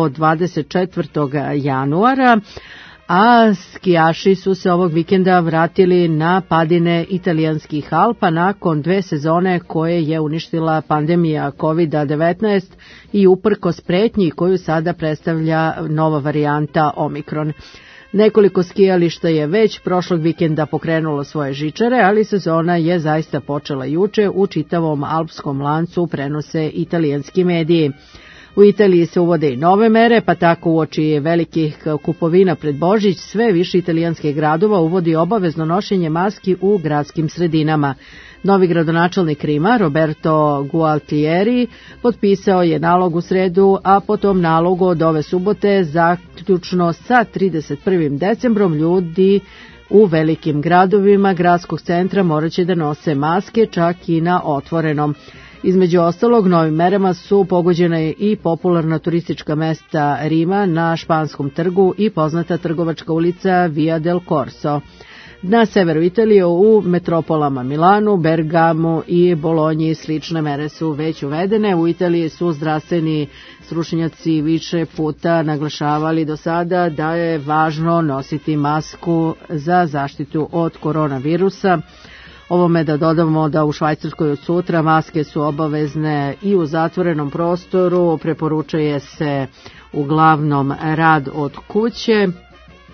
24. januara, a skijaši su se ovog vikenda vratili na padine italijanskih Alpa nakon 2 sezone koje je uništila pandemija COVID-19 i uprkos pretnji koju sada predstavlja nova varijanta Omikron. Nekoliko skijališta je već prošlog vikenda pokrenulo svoje žičare, ali sezona je zaista počela juče u čitavom alpskom lancu, prenose italijanski mediji. U Italiji se uvode i nove mere, pa tako uoči velikih kupovina pred Božić sve više italijanskih gradova uvodi obavezno nošenje maski u gradskim sredinama. Novi gradonačelnik Rima, Roberto Gualtieri, potpisao je nalog u sredu, a po tom nalogu od ove subote, zaključno sa 31. decembrom, ljudi u velikim gradovima gradskog centra morat će da nose maske čak i na otvorenom. Između ostalog, novim merama su pogođene i popularna turistička mesta Rima na Španskom trgu i poznata trgovačka ulica Via del Corso. Na severu Italije u metropolama Milanu, Bergamu i Bolonji slične mere su već uvedene. U Italiji su zdravstveni stručnjaci više puta naglašavali do sada da je važno nositi masku za zaštitu od koronavirusa. Ovome da dodamo da u Švajcarskoj od sutra maske su obavezne i u zatvorenom prostoru, preporučuje se uglavnom rad od kuće.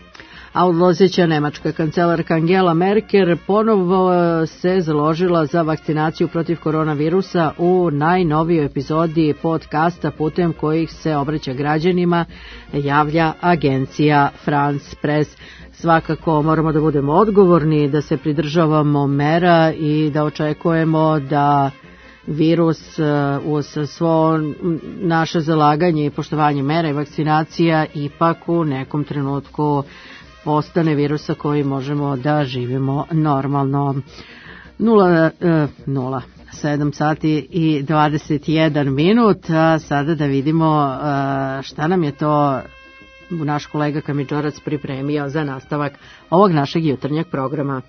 A odlazeća nemačka kancelarka Angela Merkel ponovo se založila za vakcinaciju protiv koronavirusa u najnovijoj epizodi podcasta putem kojih se obraća građanima, javlja agencija France Press. Svakako moramo da budemo odgovorni, da se pridržavamo mera i da očekujemo da virus uz svo naše zalaganje i poštovanje mera i vakcinacija ipak u nekom trenutku postane virusa koji možemo da živimo normalno. 7 sati i 21 minut, a sada da vidimo šta nam je to naš kolega Kamidžorac pripremio za nastavak ovog našeg jutarnjeg programa.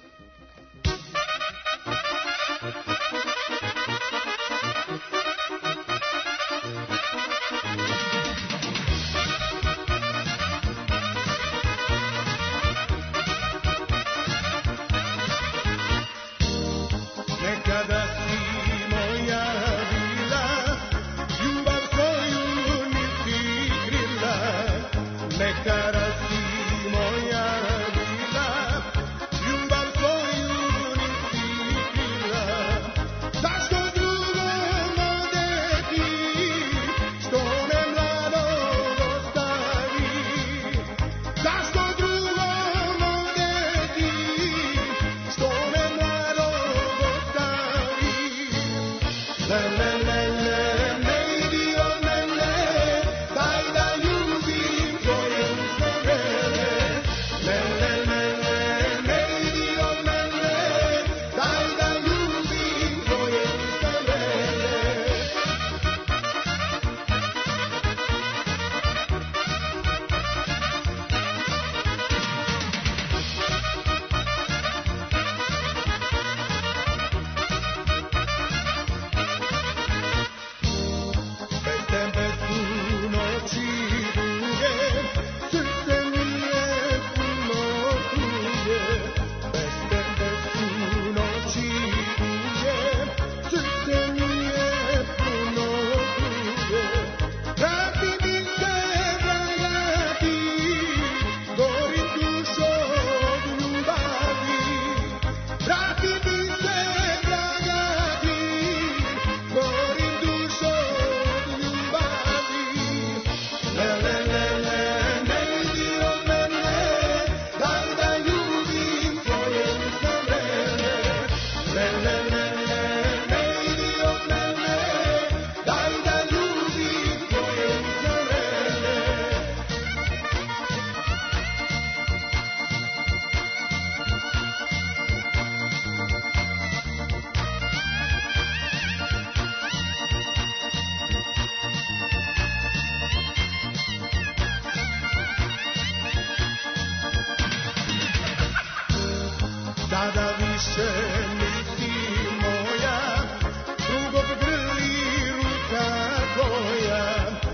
Sada više nisi moja, drugog grli ruka tvoja.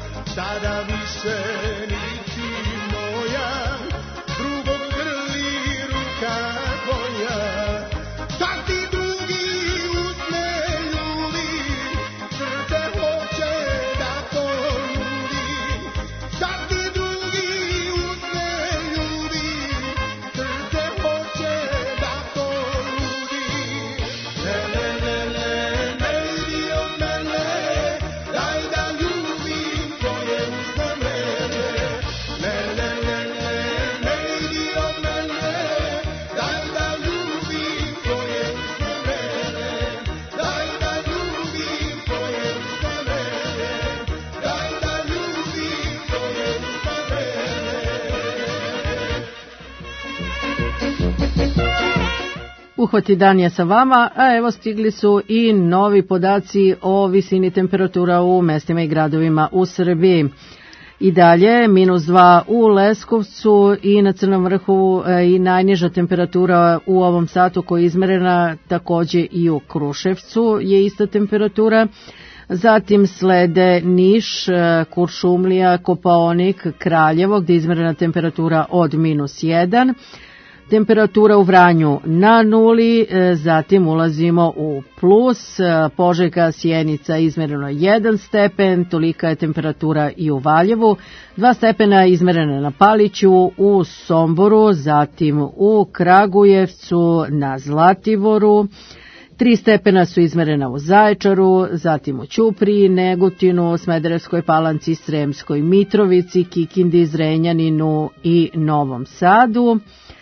Sada više nisi moja, drugog grli ruka tvoja. Kad ti drugi usne ljubi, srce hoće da poljubi. Kad ti drugi usne ljubi, srce hoće da poljubi. Ne, ne, ne, ne, ne idi od mene, daj da ljubim tvoje usne mene. Ne, ne, ne, ne, ne idi od mene, daj da ljubim tvoje usne mene. Daj da ljubim tvoje usne mene. Daj da ljubim tvoje usne mene. Uhvati dan je sa vama, a evo stigli su i novi podaci o visini temperatura u mestima i gradovima u Srbiji. I dalje, -2 u Leskovcu i na Crnom Vrhu i najniža temperatura u ovom satu koja je izmerena takođe i u Kruševcu je ista temperatura. Zatim slede Niš, Kuršumlija, Kopaonik, Kraljevo gde je izmerena temperatura od -1. Temperatura u Vranju na nuli, zatim ulazimo u plus, Požega, Sjenica izmereno 1 stepen, tolika je temperatura i u Valjevu, 2 stepena izmerena na Paliću, u Somboru, zatim u Kragujevcu, na Zlatiboru, 3 stepena su izmerena u Zaječaru, zatim u Ćupriji, Negotinu, Smederevskoj Palanci, Sremskoj Mitrovici, Kikindi, Zrenjaninu i Novom Sadu.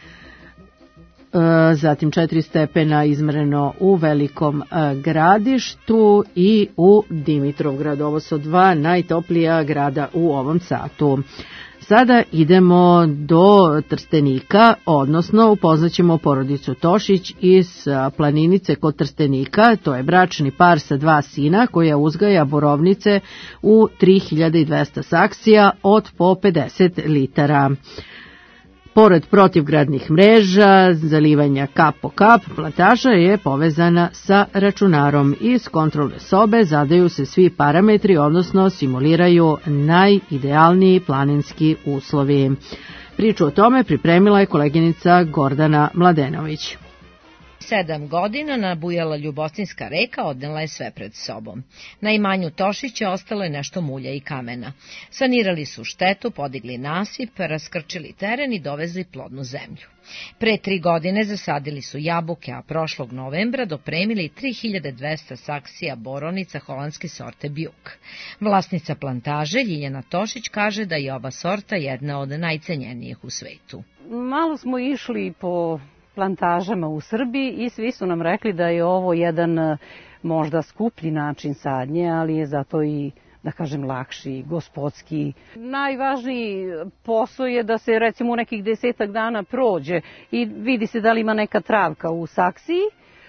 Zatim 4 stepena izmereno u Velikom Gradištu i u Dimitrovgradu. Ovo su 2 najtoplija grada u ovom satu. Sada idemo do Trstenika, odnosno upoznaćemo porodicu Tošić iz Planinice kod Trstenika. To je bračni par sa 2 sina koja uzgaja borovnice u 3200 saksija od po 50 litara. Pored protivgradnih mreža, zalivanja kap po kap, plantaža je povezana sa računarom. Iz kontrolne sobe zadaju se svi parametri, odnosno simuliraju najidealniji planinski uslovi. Priču o tome pripremila je koleginica Gordana Mladenović. 7 godina nabujala Ljubotinska reka odnela je sve pred sobom. Na imanju Tošića ostalo je nešto mulja i kamena. Sanirali su štetu, podigli nasip, raskrčili teren i dovezli plodnu zemlju. Pre 3 godine zasadili su jabuke, a prošlog novembra dopremili 3200 saksija borovnica holandske sorte Bjuk. Vlasnica plantaže Ljiljana Tošić kaže da je ova sorta jedna od najcenjenijih u svetu. Malo smo išli po plantažama u Srbiji i svi su nam rekli da je ovo jedan možda skuplji način sadnje, ali je zato i, da kažem, lakši, gospodski. Najvažniji posao je da se recimo u nekih 10 dana prođe i vidi se da li ima neka travka u saksiji.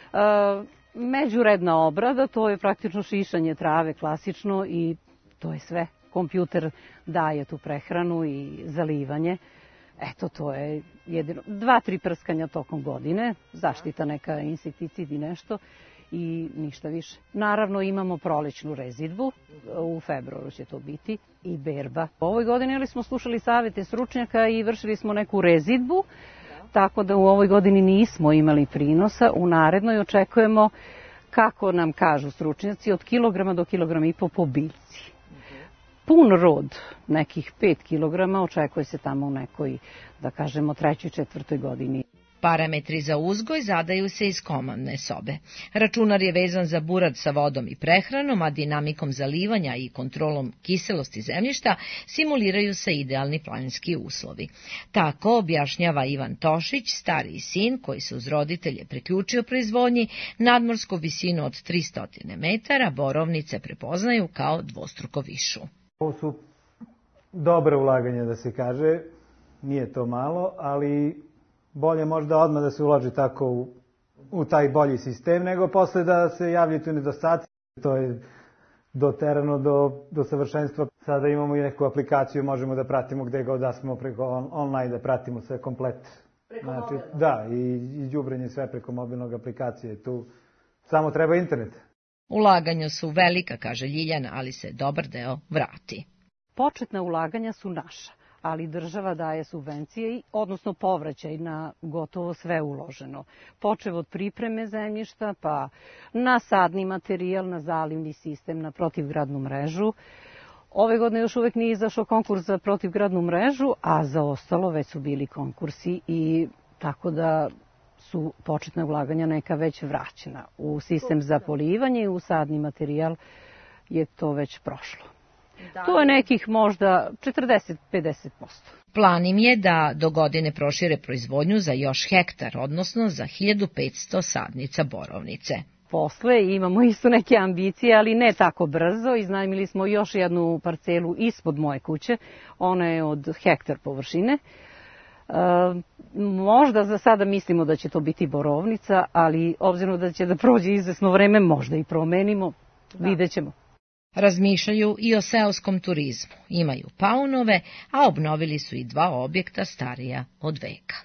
Međuredna obrada, to je praktično šišanje trave klasično i to je sve. Kompjuter daje tu prehranu i zalivanje. Eto, to je jedino 2-3 prskanja tokom godine, zaštita neka insekticid i nešto i ništa više. Naravno imamo prolećnu rezidbu, u februaru će to biti, i berba. U ovoj godini smo slušali savete stručnjaka i vršili smo neku rezidbu, tako da u ovoj godini nismo imali prinosa. U narednoj očekujemo, kako nam kažu stručnjaci, od kilograma do kilograma i po biljci. Pun rod, nekih 5 kilograma, očekuje se tamo u nekoj, da kažemo, 3. 4. godini. Parametri za uzgoj zadaju se iz komandne sobe. Računar je vezan za burad sa vodom i prehranom, a dinamikom zalivanja i kontrolom kiselosti zemljišta simuliraju se idealni planinski uslovi. Tako objašnjava Ivan Tošić, stariji sin koji se uz roditelje priključio proizvodnji, nadmorsku visinu od 300 metara borovnice prepoznaju kao dvostruko višu. Ovo su dobre ulaganja, da se kaže, nije to malo, ali bolje možda odmah da se uloži tako u taj bolji sistem, nego posle da se javljaju tu nedostaci. To je doterano do savršenstva. Sada imamo i neku aplikaciju, možemo da pratimo gde god da smo preko online, da pratimo sve komplet. Znači, da, i đubrenje sve preko mobilnog aplikacije. Tu samo treba internet. Ulaganja su velika, kaže Ljiljana, ali se dobar deo vrati. Početna ulaganja su naša, ali država daje subvencije, odnosno povraćaj na gotovo sve uloženo. Počev od pripreme zemljišta, pa na sadni materijal, na zalivni sistem, na protivgradnu mrežu. Ove godine još uvek nije izašao konkurs za protivgradnu mrežu, a za ostalo već su bili konkursi i tako da su početna ulaganja neka već vraćena. U sistem za polivanje i u sadni materijal je to već prošlo. To je nekih možda 40-50%. Plan im je da do godine prošire proizvodnju za još hektar, odnosno za 1500 sadnica borovnice. Posle imamo isto neke ambicije, ali ne tako brzo. Iznajmili smo još jednu parcelu ispod moje kuće. Ona je od hektar površine. Možda za sada mislimo da će to biti borovnica, ali obzirom da će da prođe izvesno vreme, možda i promenimo. Vidjet ćemo. Razmišljaju i o seoskom turizmu. Imaju paunove, a obnovili su i 2 objekta starija od veka.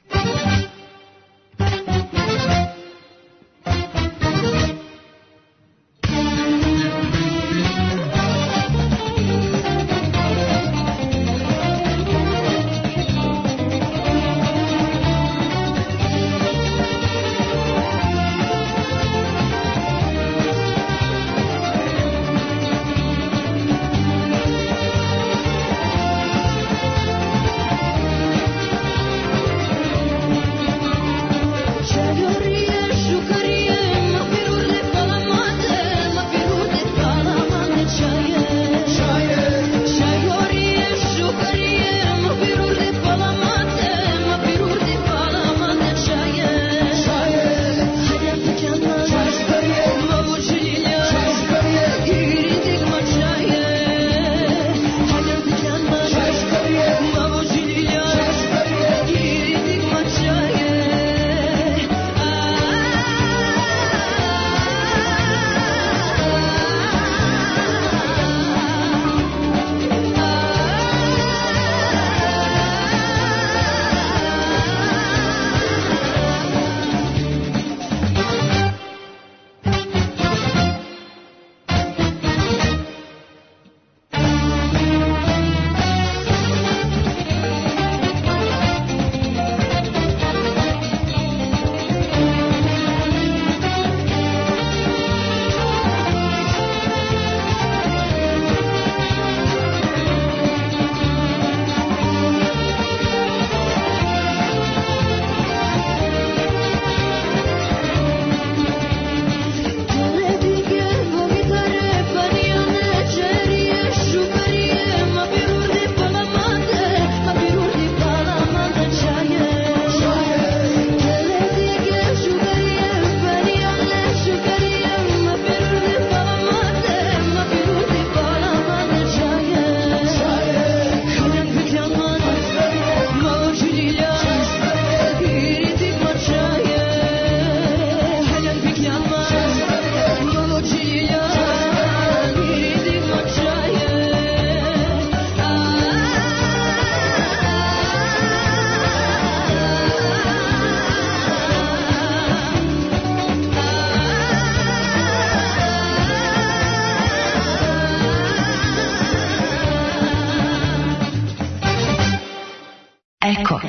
Eko.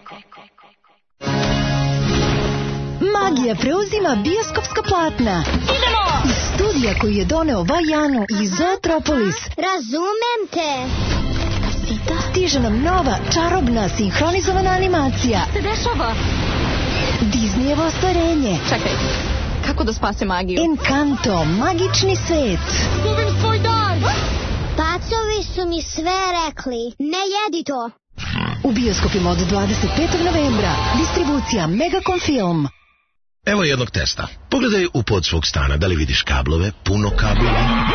Magija preuzima bioskopska platna. Idemo! Iz studija koji je doneo Vajanu i Zootropolis. Razumem te. Stiže nam nova, čarobna, sinhronizovana animacija. Se dešava? Disneyevo ostvarenje. Čekaj, kako da spase magiju? Encanto, magični svet. Gubim svoj dar! Pacovi su mi sve rekli. Ne jedi to. U bioskopima od 25. novembra. Distribucija Megacom Film. Evo jednog testa. Pogledaj u pod svog stana, da li vidiš kablove, puno kablova.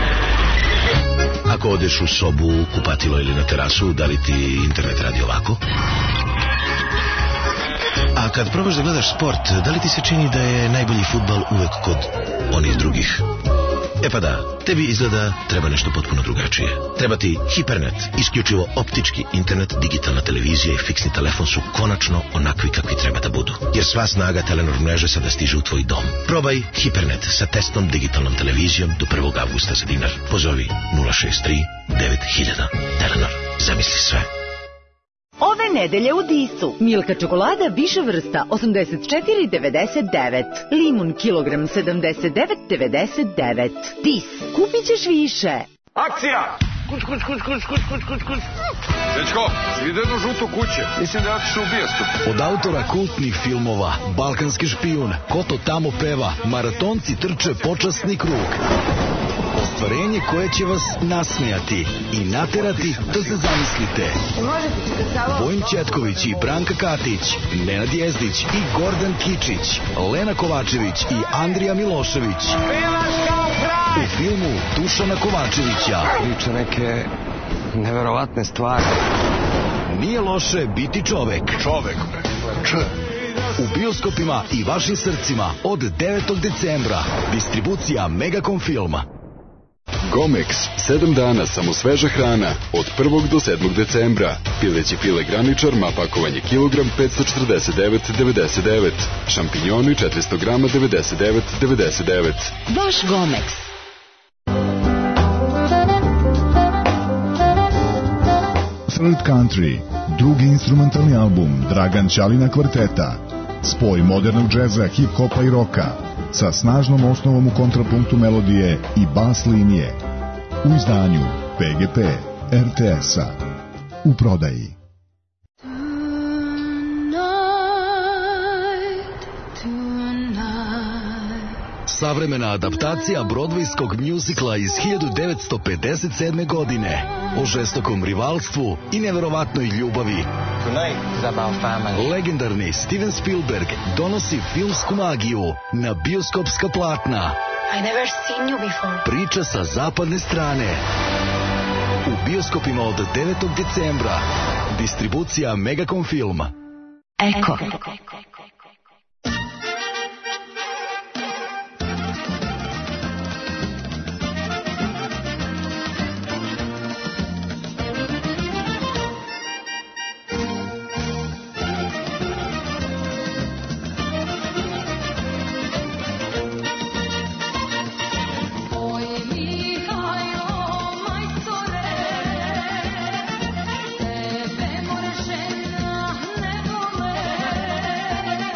Ako odeš u sobu, kupatilo ili na terasu, da li ti internet radi ovako? A kad probaš da gledaš sport, da li ti se čini da je najbolji fudbal uvek kod onih drugih? E pa da, tebi izgleda treba nešto potpuno drugačije. Treba ti Hipernet, isključivo optički internet, digitalna televizija i fiksni telefon su konačno onakvi kakvi treba da budu. Jer sva snaga Telenor mreže sada stiže u tvoj dom. Probaj Hipernet sa testnom digitalnom televizijom do 1. avgusta za dinar. Pozovi 063 9000. Telenor, zamisli sve. Ove nedelje u Disu. Milka čokolada više vrsta 84,99. Limun kilogram 79,99. Dis. Kupit ćeš više. Akcija! Kuć. Dečko, vidi jednu žutu kuće. Mislim da ćeš u bioskop. Od autora kultnih filmova Balkanski špijun, Ko to tamo peva, Maratonci trče počasni krug. Ostvarenje koje će vas nasmejati i naterati da se zamislite. Vojin Ćetković i Branka Katić, Nenad Jezdić i Gordan Kičić, Lena Kovačević i Andrija Milošević. U filmu Dušana Kovačevića. Priča neke neverovatne stvari. Nije loše biti čovek. Čovek, bre. U bioskopima i vašim srcima od 9. decembra. Distribucija Megacom Filma. Gomex, 7 dana samo sveža hrana, od 1. do 7. decembra. Pileći file graničar, pakovanje kilogram 549,99. Šampinjoni 400 grama 99,99. Vaš Gomex. Third Country, drugi instrumentalni album Dragan Ćalina kvarteta. Spoj modernog džeza, hip-hopa i roka sa snažnom osnovom u kontrapunktu melodije i bas linije. U izdanju PGP RTS-a. U prodaji. Savremena adaptacija brodvejskog mjuzikla iz 1957. godine o žestokom rivalstvu i neverovatnoj ljubavi. Legendarni Steven Spielberg donosi filmsku magiju na bioskopska platna. Priča sa zapadne strane. U bioskopima od 9. decembra. Distribucija Megacom Filma. Eko. Tebe more žena ne vole.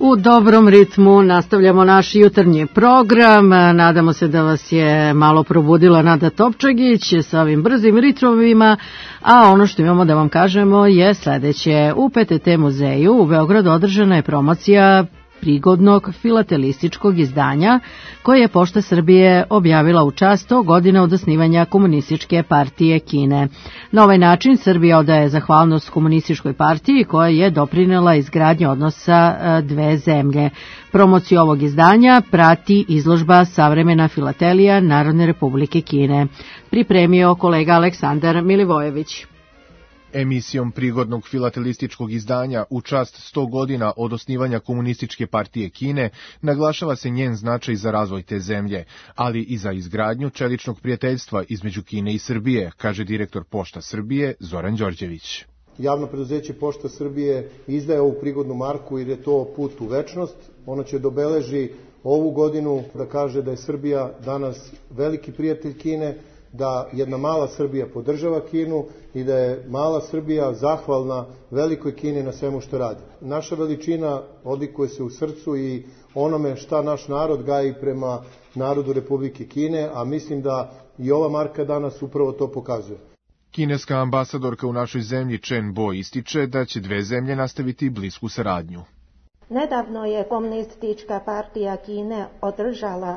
U dobrom ritmu nastavljamo naš jutarnji program. Nadamo se da vas je malo probudila Nada Topčagić sa ovim brzim ritmovima, a ono što imamo da vam kažemo je sledeće. U PTT muzeju u Beogradu održana je promocija prigodnog filatelističkog izdanja koje je Pošta Srbije objavila u čast 100 godina od osnivanja Komunističke partije Kine. Na ovaj način Srbija odaje zahvalnost Komunističkoj partiji koja je doprinela izgradnji odnosa dve zemlje. Promociju ovog izdanja prati izložba Savremena filatelija Narodne Republike Kine. Pripremio kolega Aleksandar Milivojević. Emisijom prigodnog filatelističkog izdanja u čast 100 godina od osnivanja Komunističke partije Kine naglašava se njen značaj za razvoj te zemlje, ali i za izgradnju čeličnog prijateljstva između Kine i Srbije, kaže direktor Pošta Srbije Zoran Đorđević. Javno preduzeće Pošta Srbije izdaje ovu prigodnu marku jer je to put u večnost. Ono će dobeleži ovu godinu da kaže da je Srbija danas veliki prijatelj Kine, da jedna mala Srbija podržava Kinu i da je mala Srbija zahvalna velikoj Kini na svemu što radi. Naša veličina odlikuje se u srcu i onome šta naš narod gaji prema narodu Republike Kine, a mislim da i ova marka danas upravo to pokazuje. Kineska ambasadorka u našoj zemlji Chen Bo ističe da će dve zemlje nastaviti blisku saradnju. Nedavno je Komunistička partija Kine održala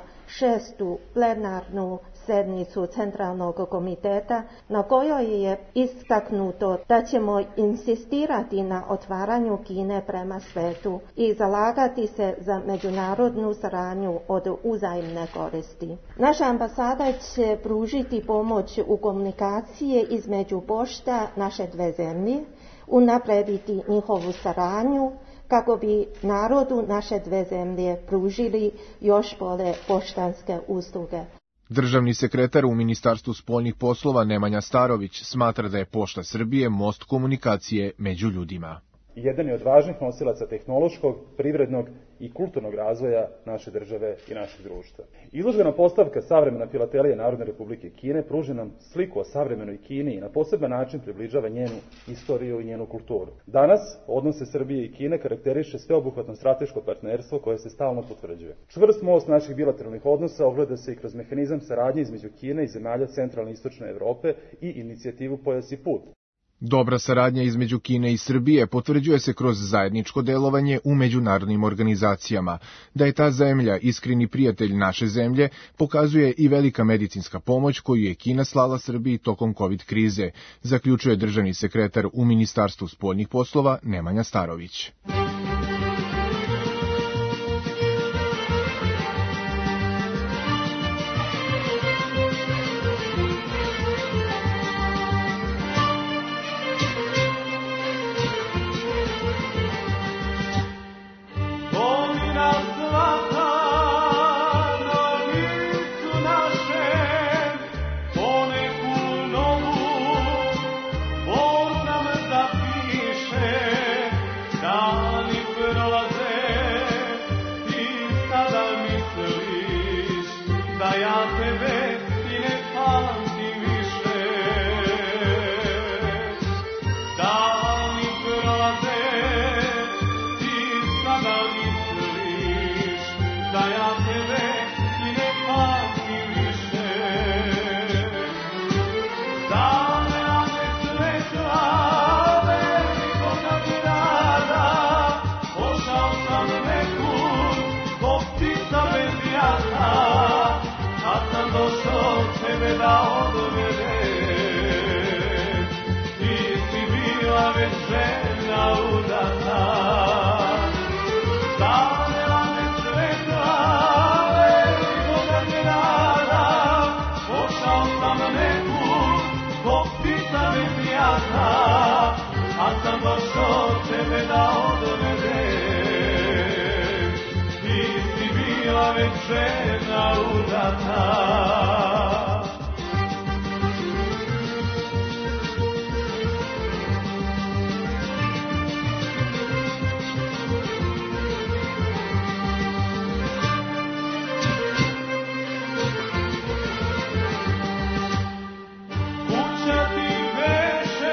6. plenarnu sednicu Centralnog komiteta na kojoj je istaknuto da ćemo insistirati na otvaranju Kine prema svetu i zalagati se za međunarodnu saradnju od uzajamne koristi. Naša ambasada će pružiti pomoć u komunikaciji između pošta naše dve zemlje, unaprediti njihovu saradnju kako bi narodu naše dve zemlje pružili još bolje poštanske usluge. Državni sekretar u Ministarstvu spoljnih poslova Nemanja Starović smatra da je Pošta Srbije most komunikacije među ljudima. Jedan je od važnih nosilaca tehnološkog, privrednog i kulturnog razvoja naše države i našeg društva. Izložbena postavka Savremena filatelija Narodne Republike Kine pruža nam sliku o savremenoj Kini i na poseban način približava njenu istoriju i njenu kulturu. Danas odnose Srbije i Kine karakteriše sveobuhvatno strateško partnerstvo koje se stalno potvrđuje. Čvrst most naših bilateralnih odnosa ogleda se i kroz mehanizam saradnje između Kine i zemalja centralne i istočne Evrope i inicijativu Pojas i put. Dobra saradnja između Kine i Srbije potvrđuje se kroz zajedničko delovanje u međunarodnim organizacijama. Da je ta zemlja iskreni prijatelj naše zemlje pokazuje i velika medicinska pomoć koju je Kina slala Srbiji tokom COVID krize, zaključuje državni sekretar u Ministarstvu spoljnih poslova Nemanja Starović.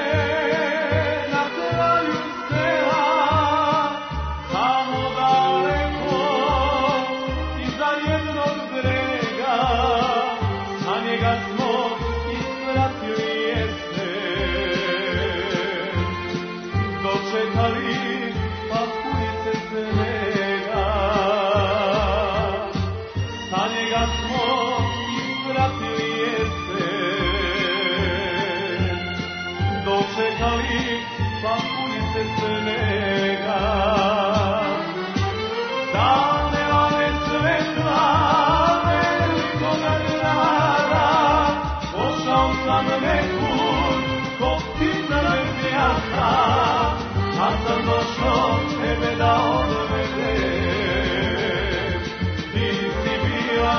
Samo daleko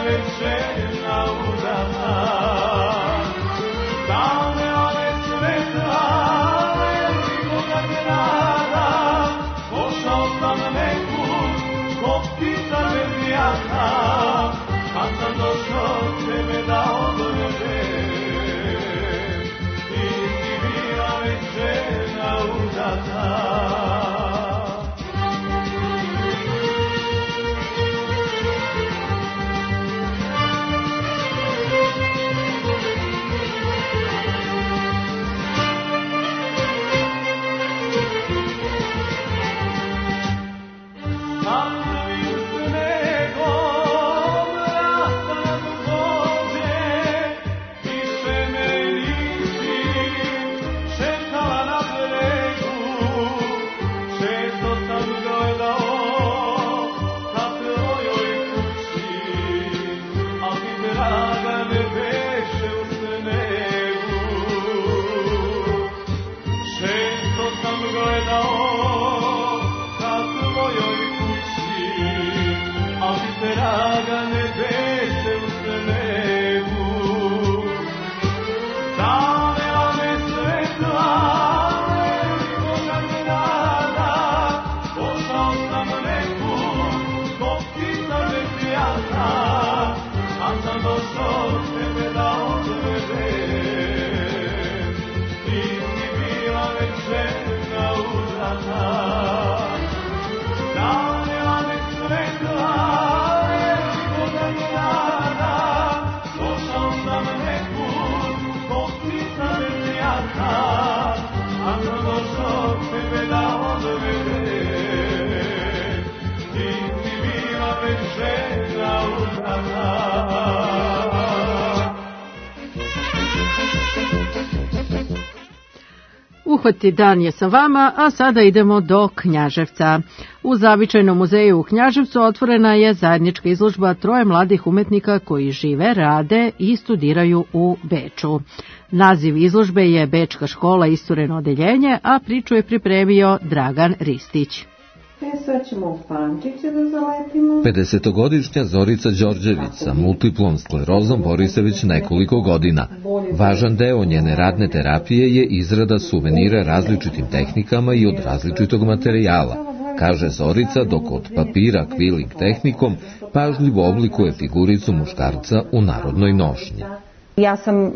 Uhvati dan je sa vama, a sada idemo do Knjaževca. U Zavičajnom muzeju u Knjaževcu otvorena je zajednička izložba 3 mladih umetnika koji žive, rade i studiraju u Beču. Naziv izložbe je Bečka škola istureno odeljenje, a priču je pripremio Dragan Ristić. Sad ćemo pančiće da zalepimo. 50-godišnja Zorica Đorđević sa multiplom sklerozom bori se već nekoliko godina. Važan deo njene radne terapije je izrada suvenira različitim tehnikama i od različitog materijala, kaže Zorica, dok od papira kviling tehnikom pažljivo oblikuje figuricu muškarca u narodnoj nošnji. Ja sam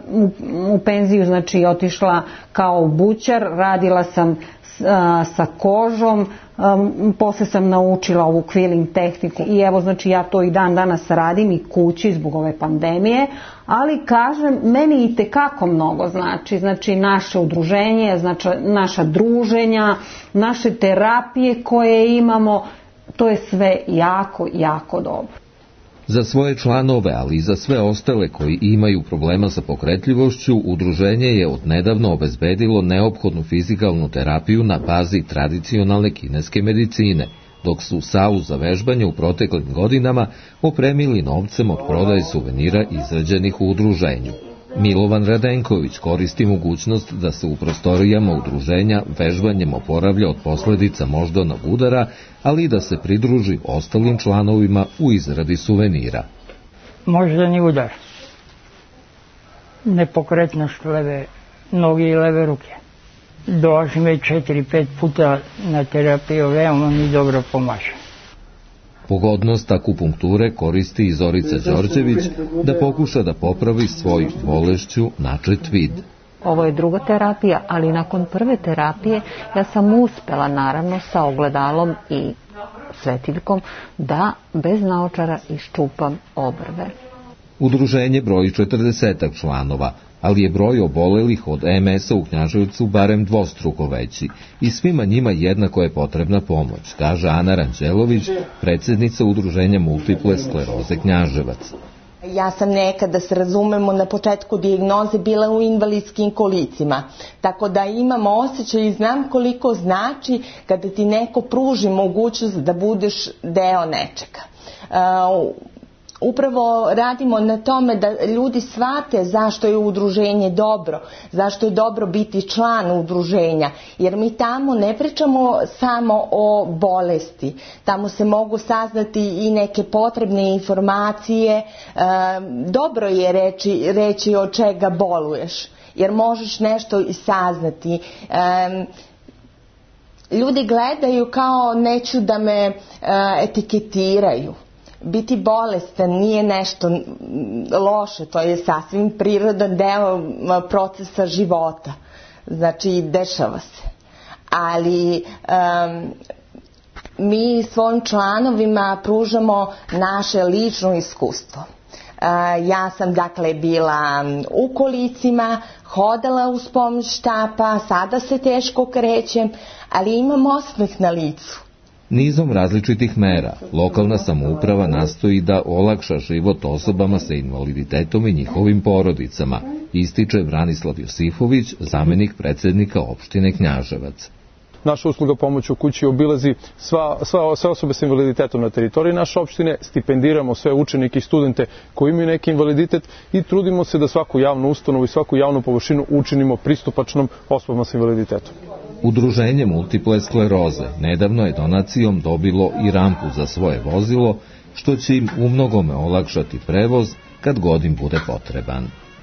u penziju, znači, otišla kao bućar, radila sam sa kožom, posle sam naučila ovu quilling tehniku i evo, znači, ja to i dan danas radim i kući zbog ove pandemije, ali kažem, meni i tekako mnogo znači naše udruženje, znači naša druženja, naše terapije koje imamo, to je sve jako, jako dobro. Za svoje članove, ali i za sve ostale koji imaju problema sa pokretljivošću, udruženje je odnedavno obezbedilo neophodnu fizikalnu terapiju na bazi tradicionalne kineske medicine, dok su salu za vežbanje u proteklim godinama opremili novcem od prodaje suvenira izrađenih u udruženju. Milovan Radenković koristi mogućnost da se u prostorijama udruženja vežbanjem oporavlja od posledica moždanog udara, ali i da se pridruži ostalim članovima u izradi suvenira. Moždani udar, nepokretnost leve noge i leve ruke. Dolazim već 4-5 puta na terapiju, veoma mi dobro pomaže. Pogodnost akupunkture koristi i Zorica Đorđević da pokuša da popravi svoj bolešću načet vid. Ovo je druga terapija, ali nakon prve terapije ja sam uspela, naravno, sa ogledalom i svetiljkom da bez naočara iščupam obrve. Udruženje broji 40 članova, ali je broj obolelih od MS-a u Knjaževcu barem dvostruko veći i svima njima jednako je potrebna pomoć, kaže Ana Ranđelović, predsjednica Udruženja multiple skleroze Knjaževac. Ja sam nekad, da se razumemo, na početku dijagnoze bila u invalidskim kolicima, tako da imam osjećaj i znam koliko znači kada ti neko pruži mogućnost da budeš deo nečega. upravo radimo na tome da ljudi shvate zašto je udruženje dobro, zašto je dobro biti član udruženja, jer mi tamo ne pričamo samo o bolesti, tamo se mogu saznati i neke potrebne informacije, dobro je reći od čega boluješ, jer možeš nešto i saznati. Ljudi gledaju kao neću da me etiketiraju. Biti bolestan nije nešto loše, to je sasvim prirodan deo procesa života. Znači, dešava se. Ali mi svojim članovima pružamo naše lično iskustvo. Ja sam dakle bila u kolicima, hodala uz pomoć štapa, sada se teško krećem, ali imam osmeh na licu. Nizom različitih mera, lokalna samouprava nastoji da olakša život osobama sa invaliditetom i njihovim porodicama, ističe Branislav Josifović, zamenik predsednika opštine Knjaževac. Naša usluga pomoć u kući obilazi sve osobe sa invaliditetom na teritoriji naše opštine, stipendiramo sve učenike i studente koji imaju neki invaliditet i trudimo se da svaku javnu ustanovu i svaku javnu površinu učinimo pristupačnom osobama sa invaliditetom. Udruženje multiple skleroze nedavno je donacijom dobilo i rampu za svoje vozilo, što će im umnogome olakšati prevoz kad god im bude potreban.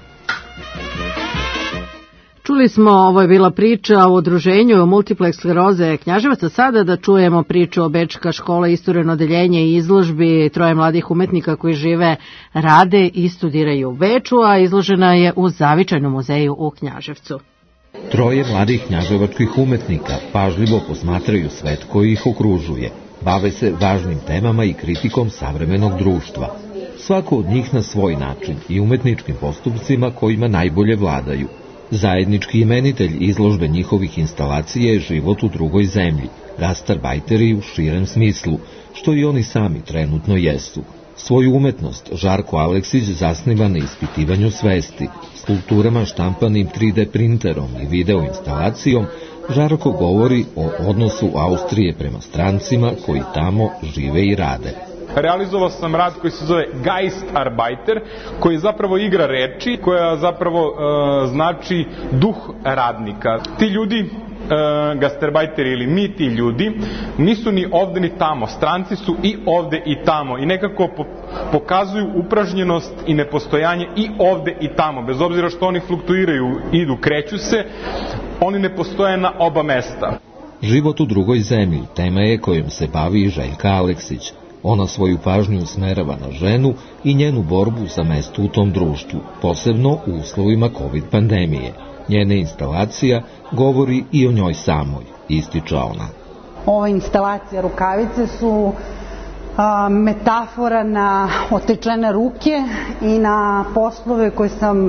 Čuli smo, ovo je bila priča o udruženju multiple skleroze Knjaževaca. Sada da čujemo priču o Bečka škola, istureno odeljenje i izložbi troje mladih umetnika koji žive, rade i studiraju u Beču, a izložena je u Zavičajnom muzeju u Knjaževcu. Troje mladih knjaževačkih umetnika pažljivo posmatraju svet koji ih okružuje. Bave se važnim temama i kritikom savremenog društva. Svako od njih na svoj način i umetničkim postupcima kojima najbolje vladaju. Zajednički imenitelj izložbe njihovih instalacija je život u drugoj zemlji, gastarbajteri u širem smislu, što i oni sami trenutno jesu. Svoju umetnost Žarko Aleksić zasniva na ispitivanju svesti. Skulpturama štampanim 3D printerom i video instalacijom Žarko govori o odnosu Austrije prema strancima koji tamo žive i rade. Realizovao sam rad koji se zove Geistarbeiter, koji je zapravo igra reči, koja zapravo znači duh radnika. Ti ljudi, gastarbajteri ili mi ti ljudi, nisu ni ovde ni tamo, stranci su i ovde i tamo i nekako pokazuju upražnjenost i nepostojanje i ovde i tamo, bez obzira što oni fluktuiraju, idu, kreću se, oni ne postoje na oba mesta. Život u drugoj zemlji tema je kojom se bavi i Željka Aleksić. Ona svoju pažnju usmerava na ženu i njenu borbu za mesto u tom društvu, posebno u uslovima COVID pandemije. Njena instalacija govori i o njoj samoj, ističe ona. Ova instalacija rukavice su metafora na otečene ruke i na poslove koje sam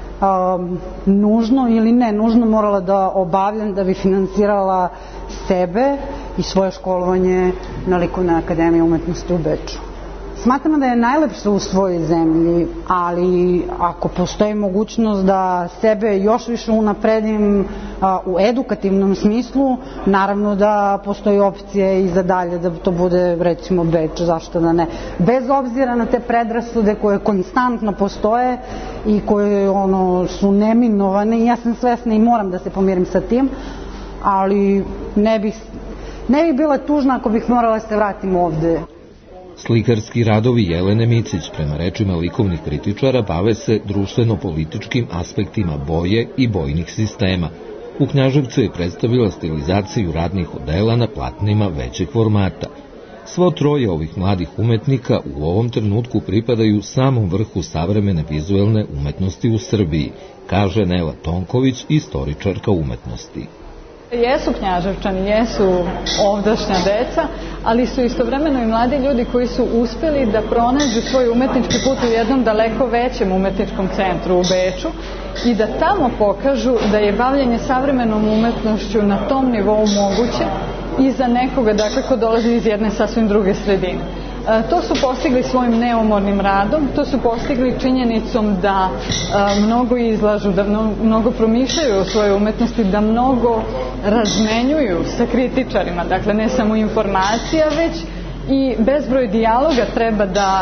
nužno ili ne nužno morala da obavljam da bi finansirala sebe i svoje školovanje na Likovnoj akademiji umetnosti u Beču. Smatram da je najlepše u svojoj zemlji, ali ako postoji mogućnost da sebe još više unapredim u edukativnom smislu, naravno da postoji opcije i za dalje da to bude recimo Beč, zašto da ne. Bez obzira na te predrasude koje konstantno postoje i koje su neminovane i ja sam svesna i moram da se pomirim sa tim, ali ne bih bila tužna ako bih morala da se vratim ovde. Slikarski radovi Jelene Micić, prema rečima likovnih kritičara, bave se društveno-političkim aspektima boje i bojnih sistema. U Knjaževcu je predstavila stilizaciju radnih odela na platnima većeg formata. Svo troje ovih mladih umetnika u ovom trenutku pripadaju samom vrhu savremene vizuelne umetnosti u Srbiji, kaže Nela Tonković, istoričarka umetnosti. Jesu Knjaževčani, jesu ovdašnja deca, ali su istovremeno i mladi ljudi koji su uspeli da pronađu svoj umetnički put u jednom daleko većem umetničkom centru u Beču i da tamo pokažu da je bavljenje savremenom umetnošću na tom nivou moguće i za nekoga, dakle, ko dolazi iz jedne sasvim druge sredine. To su postigli svojim neumornim radom, to su postigli činjenicom da mnogo izlažu, da mnogo promišljaju o svojoj umetnosti, da mnogo razmenjuju sa kritičarima, dakle ne samo informacija, već i bezbroj dijaloga treba da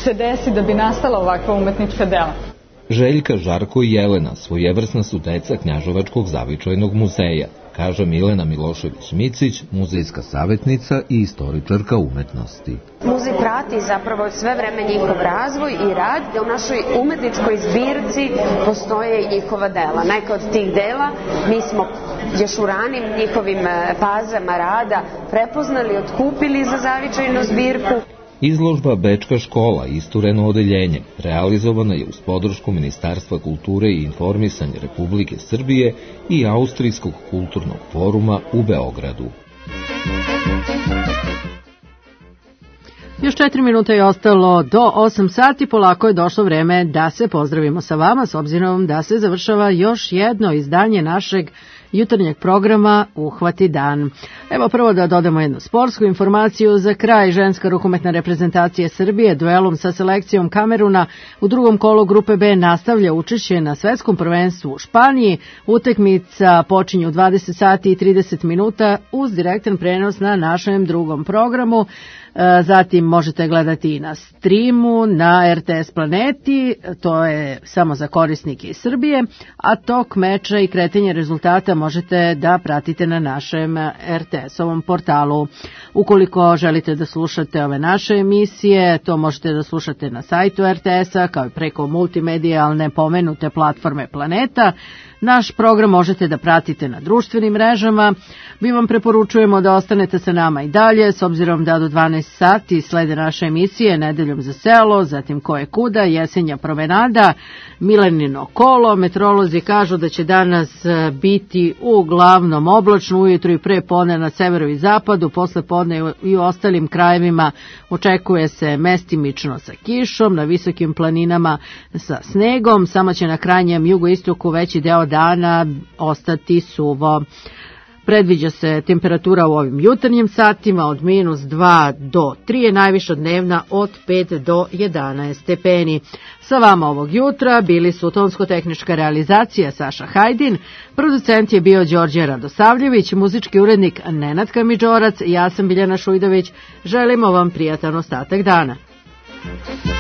se desi da bi nastala ovakva umetnička dela. Željka, Žarko i Jelena svojevrsna su deca Knjaževačkog zavičajnog muzeja, kaže Milena Milošević-Micić, muzejska savjetnica i istoričarka umetnosti. Muzej prati zapravo sve vreme njihov razvoj i rad, da u našoj umetničkoj zbirci postoje i njihova dela. Neka od tih dela mi smo još u ranim njihovim fazama rada prepoznali, otkupili za zavičajnu zbirku. Izložba Bečka škola, istureno odeljenje, realizovana je uz podršku Ministarstva kulture i informisanja Republike Srbije i Austrijskog kulturnog foruma u Beogradu. Još 4 minuta je ostalo do 8 sati, polako je došlo vreme da se pozdravimo sa vama, s obzirom da se završava još jedno izdanje našeg jutarnjeg programa Uhvati dan. Evo prvo da dodamo jednu sportsku informaciju za kraj. Ženska rukometna reprezentacija Srbije duelom sa selekcijom Kameruna u drugom kolu grupe B nastavlja učešće na svetskom prvenstvu u Španiji. Utakmica počinje u 20 sati i 30 minuta uz direktan prenos na našem drugom programu. Zatim možete gledati i na streamu na RTS Planeti, to je samo za korisnike iz Srbije, a tok meča i kretanje rezultata možete da pratite na našem RTS-ovom portalu. Ukoliko želite da slušate ove naše emisije, to možete da slušate na sajtu RTS-a kao i preko multimedijalne pomenute platforme Planeta. Naš program možete da pratite na društvenim mrežama. Mi vam preporučujemo da ostanete sa nama i dalje, s obzirom da do 12 sati slede naše emisije Nedeljom za selo, zatim Ko je kuda, Jesenja promenada, Milenino kolo. Meteorolozi kažu da će danas biti uglavnom oblačno, ujutru i pre podne na severu i zapadu, posle podne i u ostalim krajevima očekuje se mestimično sa kišom, na visokim planinama sa snegom, samo će na krajnjem jugoistoku veći deo dana ostati suvo. Predviđa se temperatura u ovim jutarnjim satima od -2 do 3, najviša dnevna od 5 do 11 stepeni. Sa vama ovog jutra bili su tonsko-tehnička realizacija Saša Hajdin, producent je bio Đorđe Radosavljević, muzički urednik Nenad Kamidžorac, ja sam Biljana Šujdović, želimo vam prijatan ostatak dana.